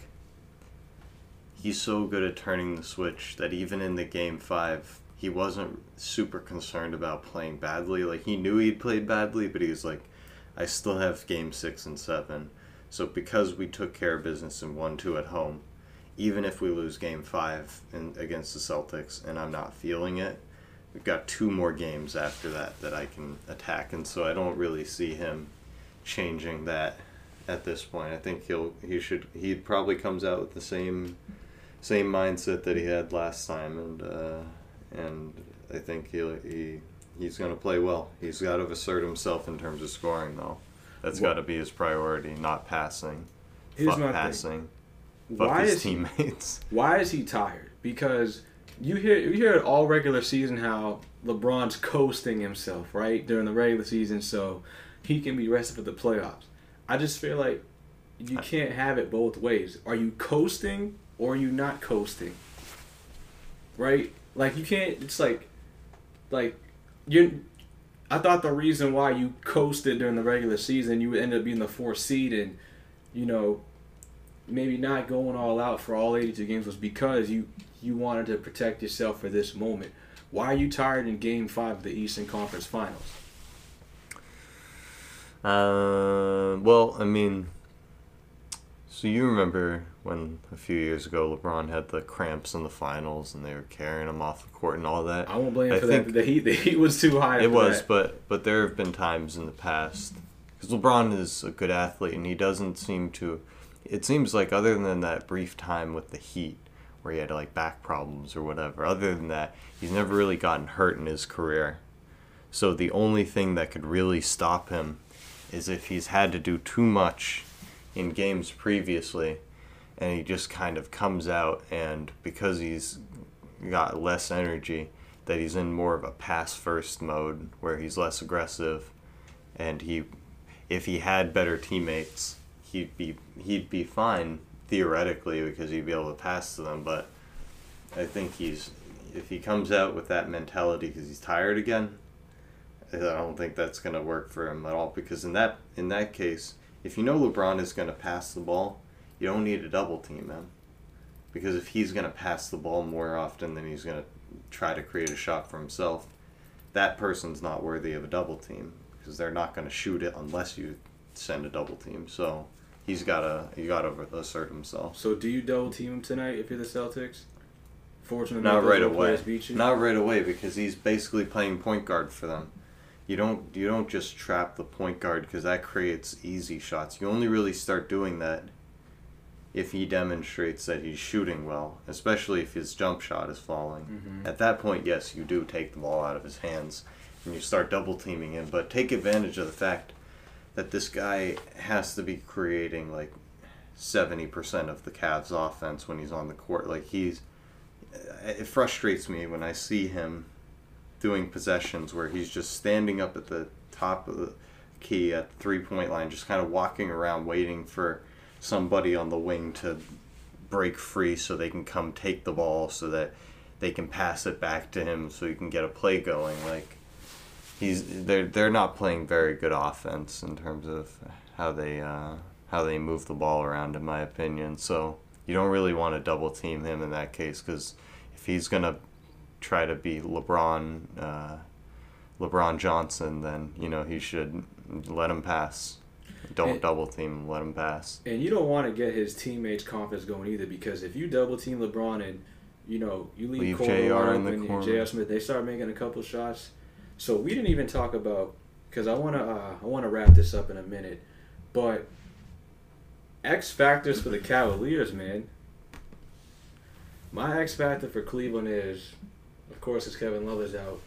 he's so good at turning the switch that even in the Game 5, he wasn't super concerned about playing badly. Like, he knew he'd played badly, but he was like, I still have Game 6 and 7. So because we took care of business in 1-2 at home, even if we lose Game 5 against the Celtics and I'm not feeling it, we've got 2 more games after that I can attack. And so I don't really see him changing that at this point. I think he probably comes out with the same mindset that he had last time, and I think he's going to play well. He's got to assert himself in terms of scoring, though. That's got to be his priority, not passing. Fuck passing. Fuck his teammates. Why is he tired? Because you hear it all regular season how LeBron's coasting himself, right, during the regular season so he can be rested for the playoffs. I just feel like you can't have it both ways. Are you coasting or are you not coasting? Right? Like, you can't, it's like I thought the reason why you coasted during the regular season, you would end up being the 4th seed and, maybe not going all out for all 82 games was because you wanted to protect yourself for this moment. Why are you tired in Game 5 of the Eastern Conference Finals? Well, I mean, so you remember when a few years ago LeBron had the cramps in the finals and they were carrying him off the court and all that? I won't blame him for that. The heat was too high. It was, but there have been times in the past, because LeBron is a good athlete and he doesn't seem to, it seems like other than that brief time with the Heat where he had like back problems or whatever, other than that, he's never really gotten hurt in his career. So the only thing that could really stop him is if he's had to do too much in games previously and he just kind of comes out, and because he's got less energy, that he's in more of a pass first mode where he's less aggressive, and if he had better teammates, he'd be fine theoretically because he'd be able to pass to them. But I think if he comes out with that mentality because he's tired again, I don't think that's going to work for him at all, because in that case, if you know LeBron is going to pass the ball, you don't need to double team him, because if he's going to pass the ball more often than he's going to try to create a shot for himself, that person's not worthy of a double team, because they're not going to shoot it unless you send a double team. So he's got to assert himself. So do you double team him tonight if you're the Celtics? Fortunately, not right away. Not right away, because he's basically playing point guard for them. You don't just trap the point guard, because that creates easy shots. You only really start doing that if he demonstrates that he's shooting well, especially if his jump shot is falling. Mm-hmm. At that point, yes, you do take the ball out of his hands and you start double teaming him, but take advantage of the fact that this guy has to be creating like 70% of the Cavs offense when he's on the court. Like, it frustrates me when I see him doing possessions where he's just standing up at the top of the key at the 3-point line, just kind of walking around waiting for somebody on the wing to break free so they can come take the ball so that they can pass it back to him so he can get a play going. Like, they're not playing very good offense in terms of how they move the ball around, in my opinion. So you don't really want to double team him in that case, because if he's gonna try to be LeBron Johnson, then he should let him pass. Don't double team him, let him pass. And you don't want to get his teammates' confidence going either, because if you double team LeBron and you leave Cole JR in the and corner. J.R. Smith, they start making a couple shots. So we didn't even talk about, because I wanna wrap this up in a minute, but X factors for the Cavaliers, man. My X factor for Cleveland is, of course, is Kevin Love is out.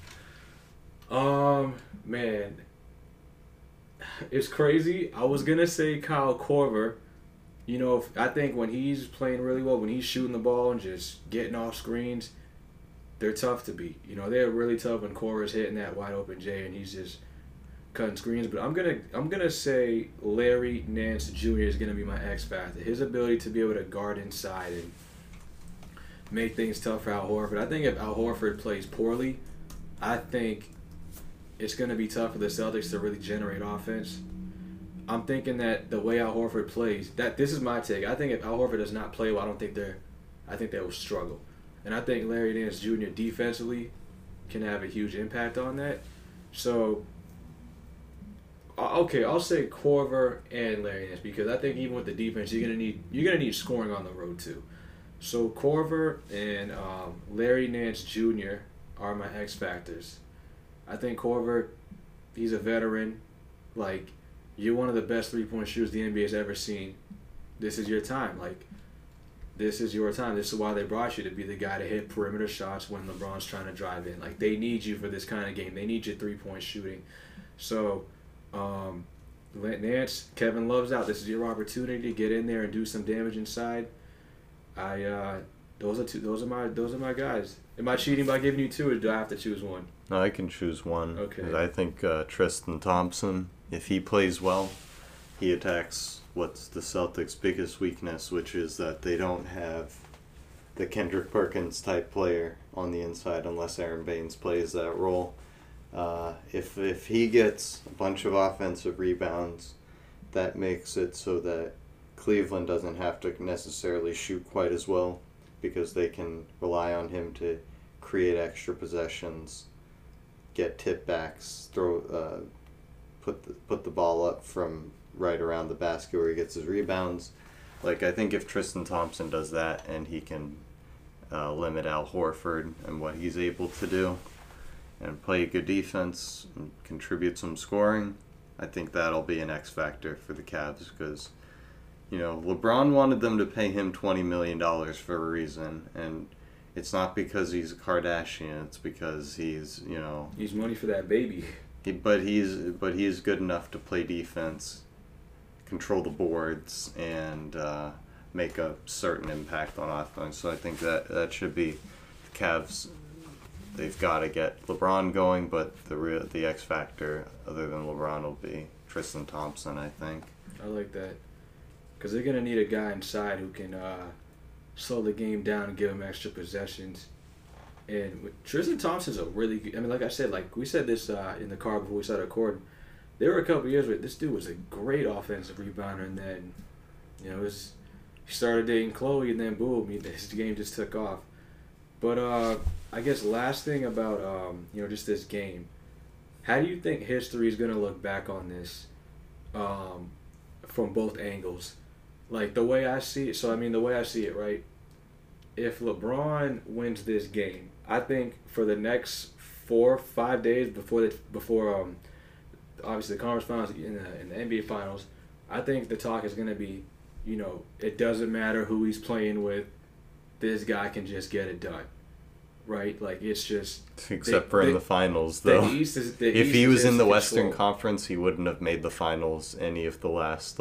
Man, it's crazy. I was gonna say Kyle Korver. I think when he's playing really well, when he's shooting the ball and just getting off screens, they're tough to beat. They're really tough when Korver's hitting that wide open J and he's just cutting screens. But I'm gonna say Larry Nance Jr. is gonna be my X factor. His ability to be able to guard inside and make things tough for Al Horford. I think if Al Horford plays poorly, I think it's going to be tough for the Celtics to really generate offense. I'm thinking that the way Al Horford plays, this is my take. I think if Al Horford does not play well, I think they will struggle. And I think Larry Nance Jr. defensively can have a huge impact on that. So, okay, I'll say Korver and Larry Nance, because I think even with the defense, you're gonna need scoring on the road too. So Korver and Larry Nance Jr. are my X factors. I think Korver, he's a veteran. Like, you're one of the best three-point shooters the NBA has ever seen. This is your time. Like, this is your time. This is why they brought you, to be the guy to hit perimeter shots when LeBron's trying to drive in. Like, they need you for this kind of game. They need your three-point shooting. So, Nance, Kevin Love's out. This is your opportunity to get in there and do some damage inside. Those are my guys. Am I cheating by giving you two, or do I have to choose one? No, I can choose one. Okay. I think Tristan Thompson, if he plays well, he attacks what's the Celtics' biggest weakness, which is that they don't have the Kendrick Perkins type player on the inside unless Aaron Baines plays that role. If he gets a bunch of offensive rebounds, that makes it so that Cleveland doesn't have to necessarily shoot quite as well, because they can rely on him to create extra possessions, get tip backs, put the ball up from right around the basket where he gets his rebounds. Like, I think if Tristan Thompson does that and he can limit Al Horford and what he's able to do and play good defense and contribute some scoring, I think that'll be an X factor for the Cavs, because LeBron wanted them to pay him $20 million for a reason, and it's not because he's a Kardashian. It's because he's He's money for that baby. But he's good enough to play defense, control the boards, and make a certain impact on offense. So I think that should be the Cavs. They've got to get LeBron going, but the X factor other than LeBron will be Tristan Thompson, I think. I like that, because they're gonna need a guy inside who can slow the game down and give him extra possessions. And Tristan Thompson's a really good, like I said, like we said this in the car before we started recording, there were a couple years where this dude was a great offensive rebounder, and then he started dating Chloe, and then boom, his game just took off. But I guess last thing about just this game, how do you think history is gonna look back on this from both angles? Like, the way I see it, the way I see it, right? If LeBron wins this game, I think for the next 4 or 5 days before obviously the conference finals in the NBA finals, I think the talk is going to be, it doesn't matter who he's playing with, this guy can just get it done, right? Like, it's just except for in the finals, though. If he was in the Western Conference, he wouldn't have made the finals any of the last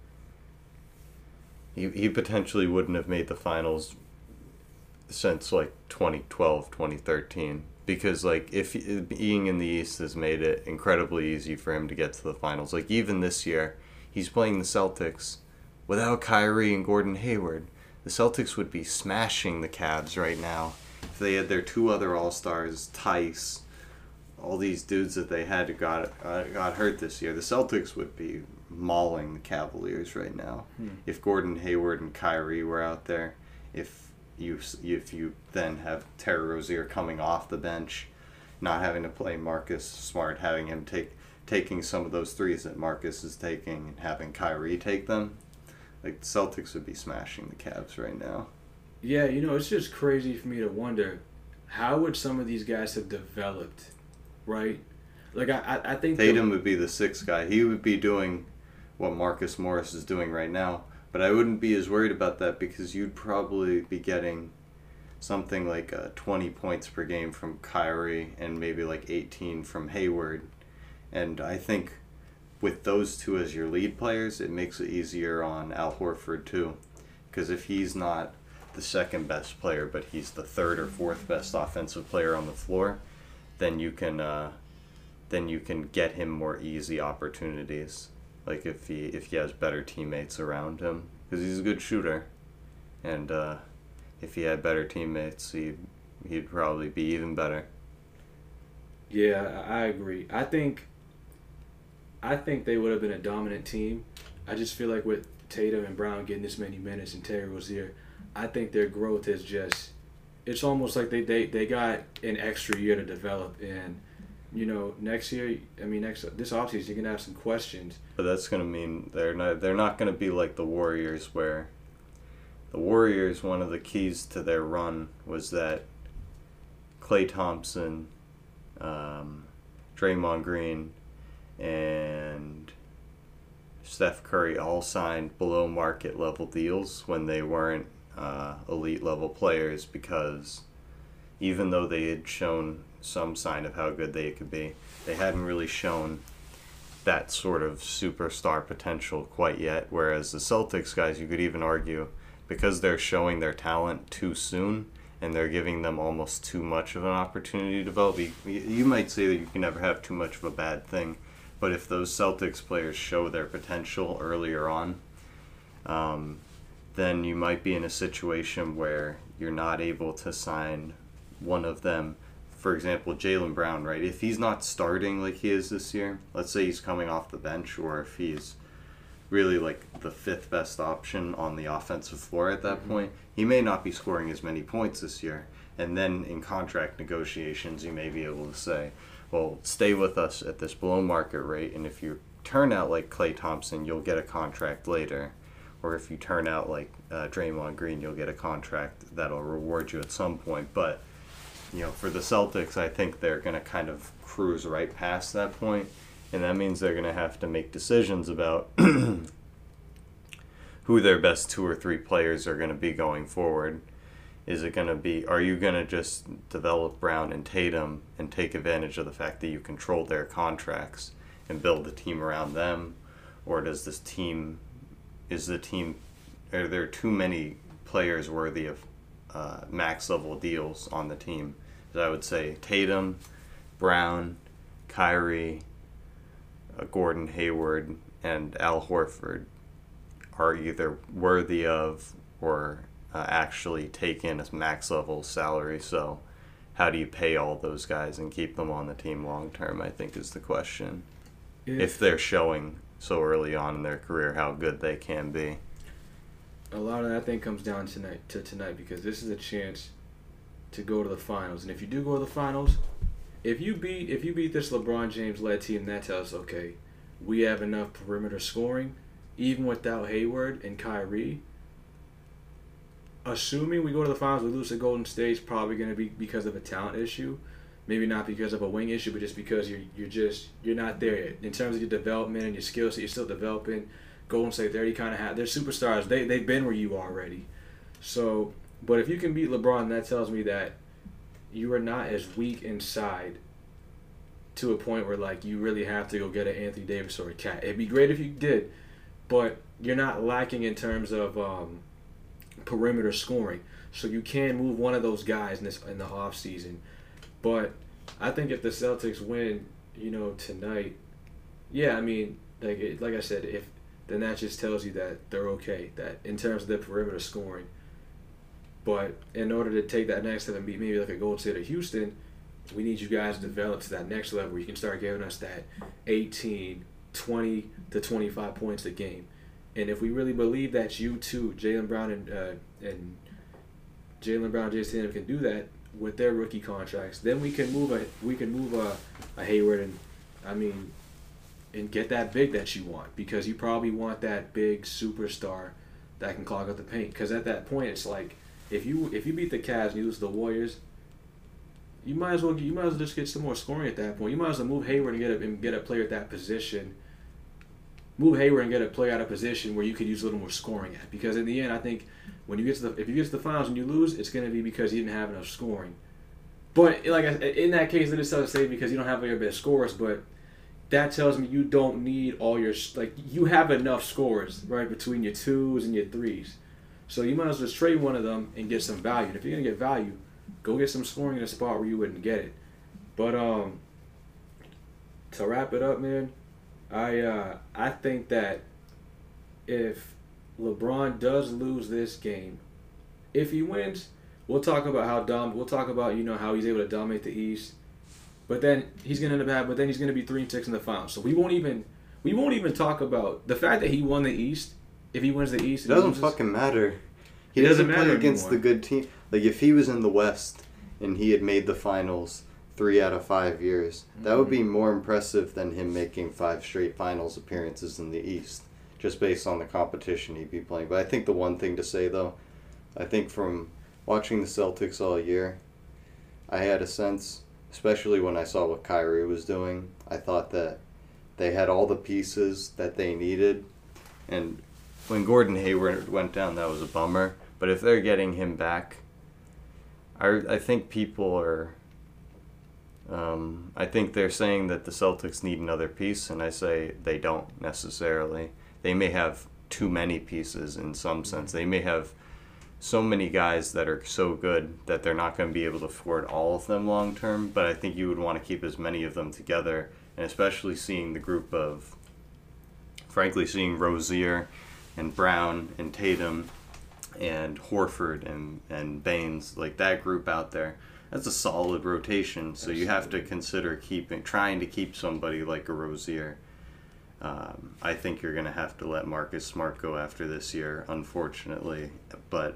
He potentially wouldn't have made the finals since 2012, 2013, because if being in the East has made it incredibly easy for him to get to the finals. Like, even this year, he's playing the Celtics without Kyrie and Gordon Hayward. The Celtics would be smashing the Cavs right now if they had their two other All-Stars, Tice, all these dudes that they had got hurt this year. The Celtics would be mauling the Cavaliers right now. If Gordon Hayward and Kyrie were out there, if you then have Terry Rozier coming off the bench, not having to play Marcus Smart, having him taking some of those threes that Marcus is taking and having Kyrie take them, like the Celtics would be smashing the Cavs right now. Yeah, it's just crazy for me to wonder how would some of these guys have developed, right? Like I think Tatum would be the sixth guy. He would be doing what Marcus Morris is doing right now, but I wouldn't be as worried about that because you'd probably be getting something like 20 points per game from Kyrie and maybe like 18 from Hayward. And I think with those two as your lead players, it makes it easier on Al Horford too. Because if he's not the second best player, but he's the third or fourth best offensive player on the floor, then you can get him more easy opportunities. Like if he has better teammates around him, because he's a good shooter, and if he had better teammates, he'd probably be even better. Yeah, I agree. I think they would have been a dominant team. I just feel like with Tatum and Brown getting this many minutes and Terry Rozier, I think their growth is just, it's almost like they got an extra year to develop. And, next year, this offseason, you're going to have some questions. But that's going to mean they're not going to be like the Warriors, where the Warriors, one of the keys to their run was that Klay Thompson, Draymond Green, and Steph Curry all signed below market level deals when they weren't elite level players, because even though they had shown some sign of how good they could be, they hadn't really shown that sort of superstar potential quite yet. Whereas the Celtics guys, you could even argue, because they're showing their talent too soon and they're giving them almost too much of an opportunity to develop. You might say that you can never have too much of a bad thing, but if those Celtics players show their potential earlier on, then you might be in a situation where you're not able to sign one of them. For example, Jaylen Brown, right? If he's not starting like he is this year, let's say he's coming off the bench, or if he's really like the fifth best option on the offensive floor at that point, he may not be scoring as many points this year. And then in contract negotiations, you may be able to say, well, stay with us at this below market rate, and if you turn out like Klay Thompson, you'll get a contract later. Or if you turn out like Draymond Green, you'll get a contract that'll reward you at some point. But, for the Celtics, I think they're going to kind of cruise right past that point, and that means they're going to have to make decisions about who their best two or three players are going to be going forward. Is it going to be, are you going to just develop Brown and Tatum and take advantage of the fact that you control their contracts and build the team around them? Or are there too many players worthy of max level deals on the team? Because I would say Tatum, Brown, Kyrie, Gordon Hayward, and Al Horford are either worthy of or actually take in a max level salary. So how do you pay all those guys and keep them on the team long term, I think is the question. If they're showing so early on in their career how good they can be. A lot of that, I think, comes down tonight because this is a chance to go to the finals. And if you do go to the finals, if you beat this LeBron James led team, that tells us, okay, we have enough perimeter scoring, even without Hayward and Kyrie. Assuming we go to the finals, we lose to Golden State, it's probably going to be because of a talent issue. Maybe not because of a wing issue, but just because you're not there yet. In terms of your development and your skill set, you're still developing. Golden State, they already kind of have, they're superstars. They've been where you are already. So, but if you can beat LeBron, that tells me that you are not as weak inside to a point where like you really have to go get an Anthony Davis or a Cat. It'd be great if you did, but you're not lacking in terms of perimeter scoring. So you can move one of those guys in the off season. But I think if the Celtics win, tonight, yeah, I mean, like I said, then that just tells you that they're okay, that in terms of their perimeter scoring. But in order to take that next step and beat maybe like a Golden State or Houston, we need you guys to develop to that next level where you can start giving us that 18, 20 to 25 points a game. And if we really believe that you two, Jaylen Brown and Jason Tatum can do that with their rookie contracts, then we can move a Hayward and get that big that you want, because you probably want that big superstar that can clog up the paint. Because at that point, it's like if you beat the Cavs and you lose to the Warriors, you might as well just get some more scoring at that point. You might as well move Hayward and get a player at that position. Move Hayward and get a player out of position where you could use a little more scoring at. Because in the end, I think if you get to the finals and you lose, it's going to be because you didn't have enough scoring. But in that case, it is tough to say because you don't have your best scorers. But that tells me you don't need all your you have enough scores right between your twos and your threes. So you might as well just trade one of them and get some value. And if you're gonna get value, go get some scoring in a spot where you wouldn't get it. But to wrap it up, man, I think that if LeBron does lose this game, if he wins, we'll talk about how how he's able to dominate the East. But then he's gonna be 3-6 in the finals. So we won't even talk about the fact that he won the East. If he wins the East, it doesn't fucking matter. He doesn't play against anymore. the good team. Like if he was in the West and he had made the finals 3 out of 5 years, that would be more impressive than him making 5 straight finals appearances in the East, just based on the competition he'd be playing. But I think the one thing to say though, I think from watching the Celtics all year, I had a sense, especially when I saw what Kyrie was doing, I thought that they had all the pieces that they needed. And when Gordon Hayward went down, that was a bummer. But if they're getting him back, I think people are... I think they're saying that the Celtics need another piece, and I say they don't necessarily. They may have too many pieces in some sense. They may have so many guys that are so good that they're not going to be able to afford all of them long term, but I think you would want to keep as many of them together, and especially seeing the group of, frankly, seeing Rozier and Brown and Tatum and Horford and Baines, like that group out there. That's a solid rotation, so you have to consider trying to keep somebody like a Rozier. I think you're going to have to let Marcus Smart go after this year, unfortunately. But,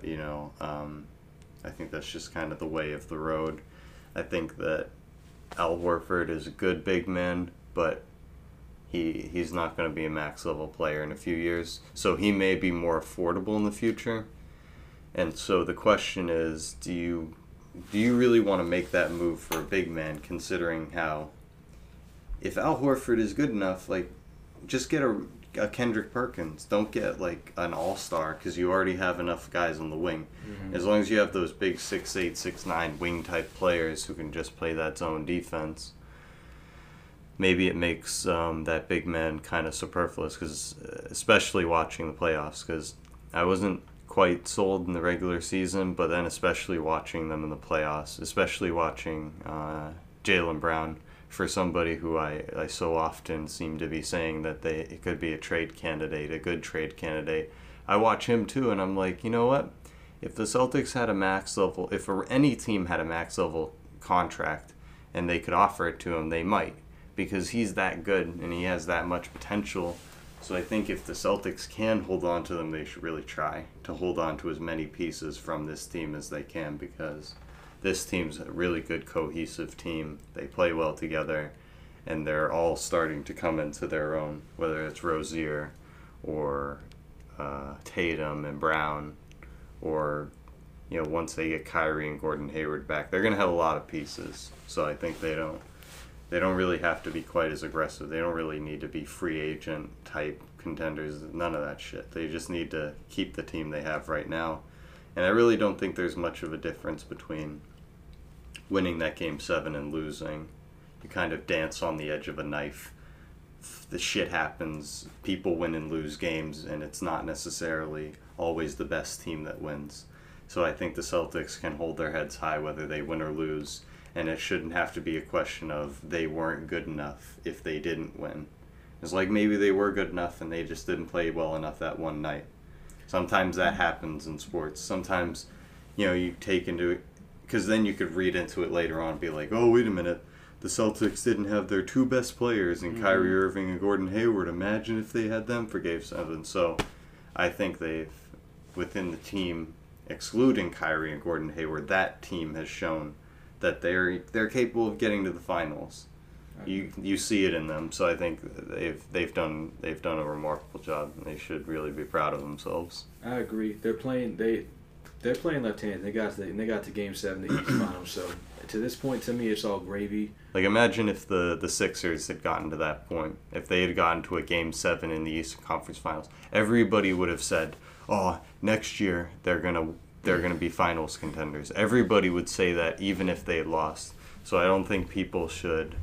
I think that's just kind of the way of the road. I think that Al Horford is a good big man, but he's not going to be a max-level player in a few years. So he may be more affordable in the future. And so the question is, do you really want to make that move for a big man, considering how if Al Horford is good enough, just get a Kendrick Perkins. Don't get an all-star because you already have enough guys on the wing. Mm-hmm. As long as you have those big 6'8", 6'9" wing-type players who can just play that zone defense, maybe it makes that big man kind of superfluous, because especially watching the playoffs, because I wasn't quite sold in the regular season, but then especially watching them in the playoffs, especially watching Jaylen Brown, for somebody who I so often seem to be saying that it could be a trade candidate, a good trade candidate. I watch him too, and I'm like, you know what? If the Celtics had a max level, if any team had a max level contract and they could offer it to him, they might, because he's that good and he has that much potential. So I think if the Celtics can hold on to them, they should really try to hold on to as many pieces from this team as they can, because this team's a really good cohesive team. They play well together, and they're all starting to come into their own, whether it's Rozier or Tatum and Brown, or once they get Kyrie and Gordon Hayward back, they're going to have a lot of pieces. So I think they don't really have to be quite as aggressive. They don't really need to be free agent type contenders. None of that shit. They just need to keep the team they have right now. And I really don't think there's much of a difference between winning that Game 7 and losing. You kind of dance on the edge of a knife. The shit happens. People win and lose games, and it's not necessarily always the best team that wins. So I think the Celtics can hold their heads high whether they win or lose, and it shouldn't have to be a question of they weren't good enough if they didn't win. It's like maybe they were good enough and they just didn't play well enough that one night. Sometimes that happens in sports. Sometimes, you take into it, because then you could read into it later on and be like, oh, wait a minute, the Celtics didn't have their two best players in Kyrie Irving and Gordon Hayward. Imagine if they had them for Game 7. So I think they've, within the team, excluding Kyrie and Gordon Hayward, that team has shown that they're capable of getting to the finals. You see it in them. So I think they've done a remarkable job, and they should really be proud of themselves. I agree. They're playing left-handed. They got to Game 7, the East Finals. So to this point, to me, it's all gravy. Like, imagine if the Sixers had gotten to that point. If they had gotten to a Game 7 in the Eastern Conference Finals, everybody would have said, "Oh, next year they're gonna be Finals contenders." Everybody would say that, even if they had lost. So I don't think people should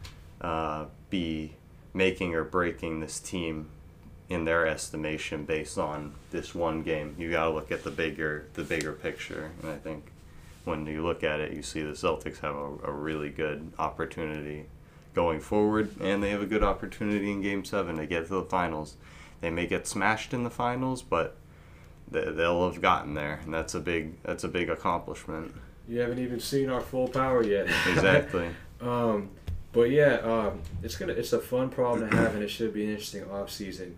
be making or breaking this team in their estimation based on this one game. You got to look at the bigger picture, and I think when you look at it, you see the Celtics have a really good opportunity going forward, and they have a good opportunity in Game 7 to get to the finals. They may get smashed in the finals, but they'll have gotten there, and that's a big accomplishment. You haven't even seen our full power yet. Exactly. But yeah, it's a fun problem to have, and it should be an interesting off season.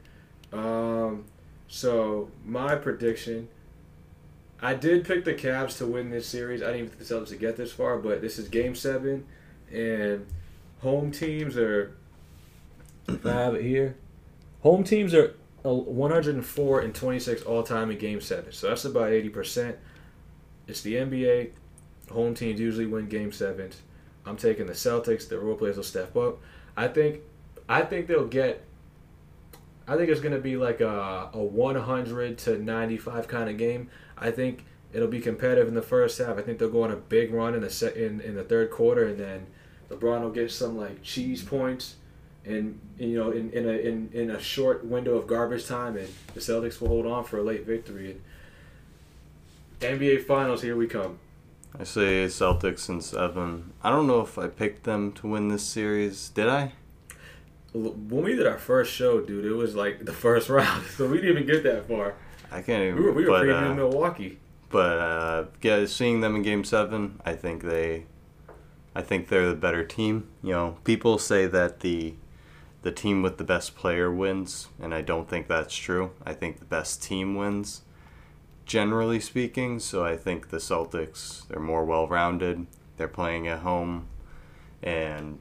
So my prediction, I did pick the Cavs to win this series. I didn't even think the Celtics to get this far, but this is Game 7, and home teams are. If I have it here, home teams are 104-26 all time in Game 7. So that's about 80%. It's the NBA. Home teams usually win Game 7s. I'm taking the Celtics. The role players will step up. I think they'll get. I think it's going to be like a 100-95 kind of game. I think it'll be competitive in the first half. I think they'll go on a big run in the third quarter, and then LeBron will get some like cheese points, and in a short window of garbage time, and the Celtics will hold on for a late victory. And NBA Finals, here we come. I say Celtics in 7. I don't know if I picked them to win this series. Did I? When we did our first show, dude, it was like the first round, so we didn't even get that far. I can't even. We were previewing Milwaukee. But seeing them in Game 7, I think they're the better team. You know, people say that the team with the best player wins, and I don't think that's true. I think the best team wins, generally speaking. So I think the Celtics, they're more well-rounded. They're playing at home, and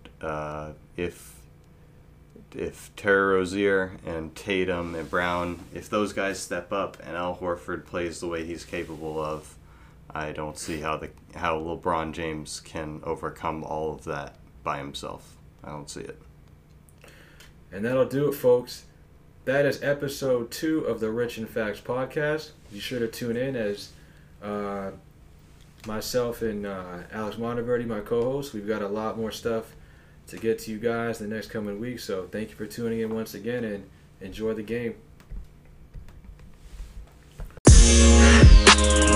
if Terry Rozier and Tatum and Brown, if those guys step up and Al Horford plays the way he's capable of, I don't see how LeBron James can overcome all of that by himself. I don't see it. And that'll do it, folks. That is episode 2 of the Rich and Facts podcast. Be sure to tune in as myself and Alex Monteverdi, my co-host. We've got a lot more stuff to get to you guys in the next coming weeks. So thank you for tuning in once again, and enjoy the game.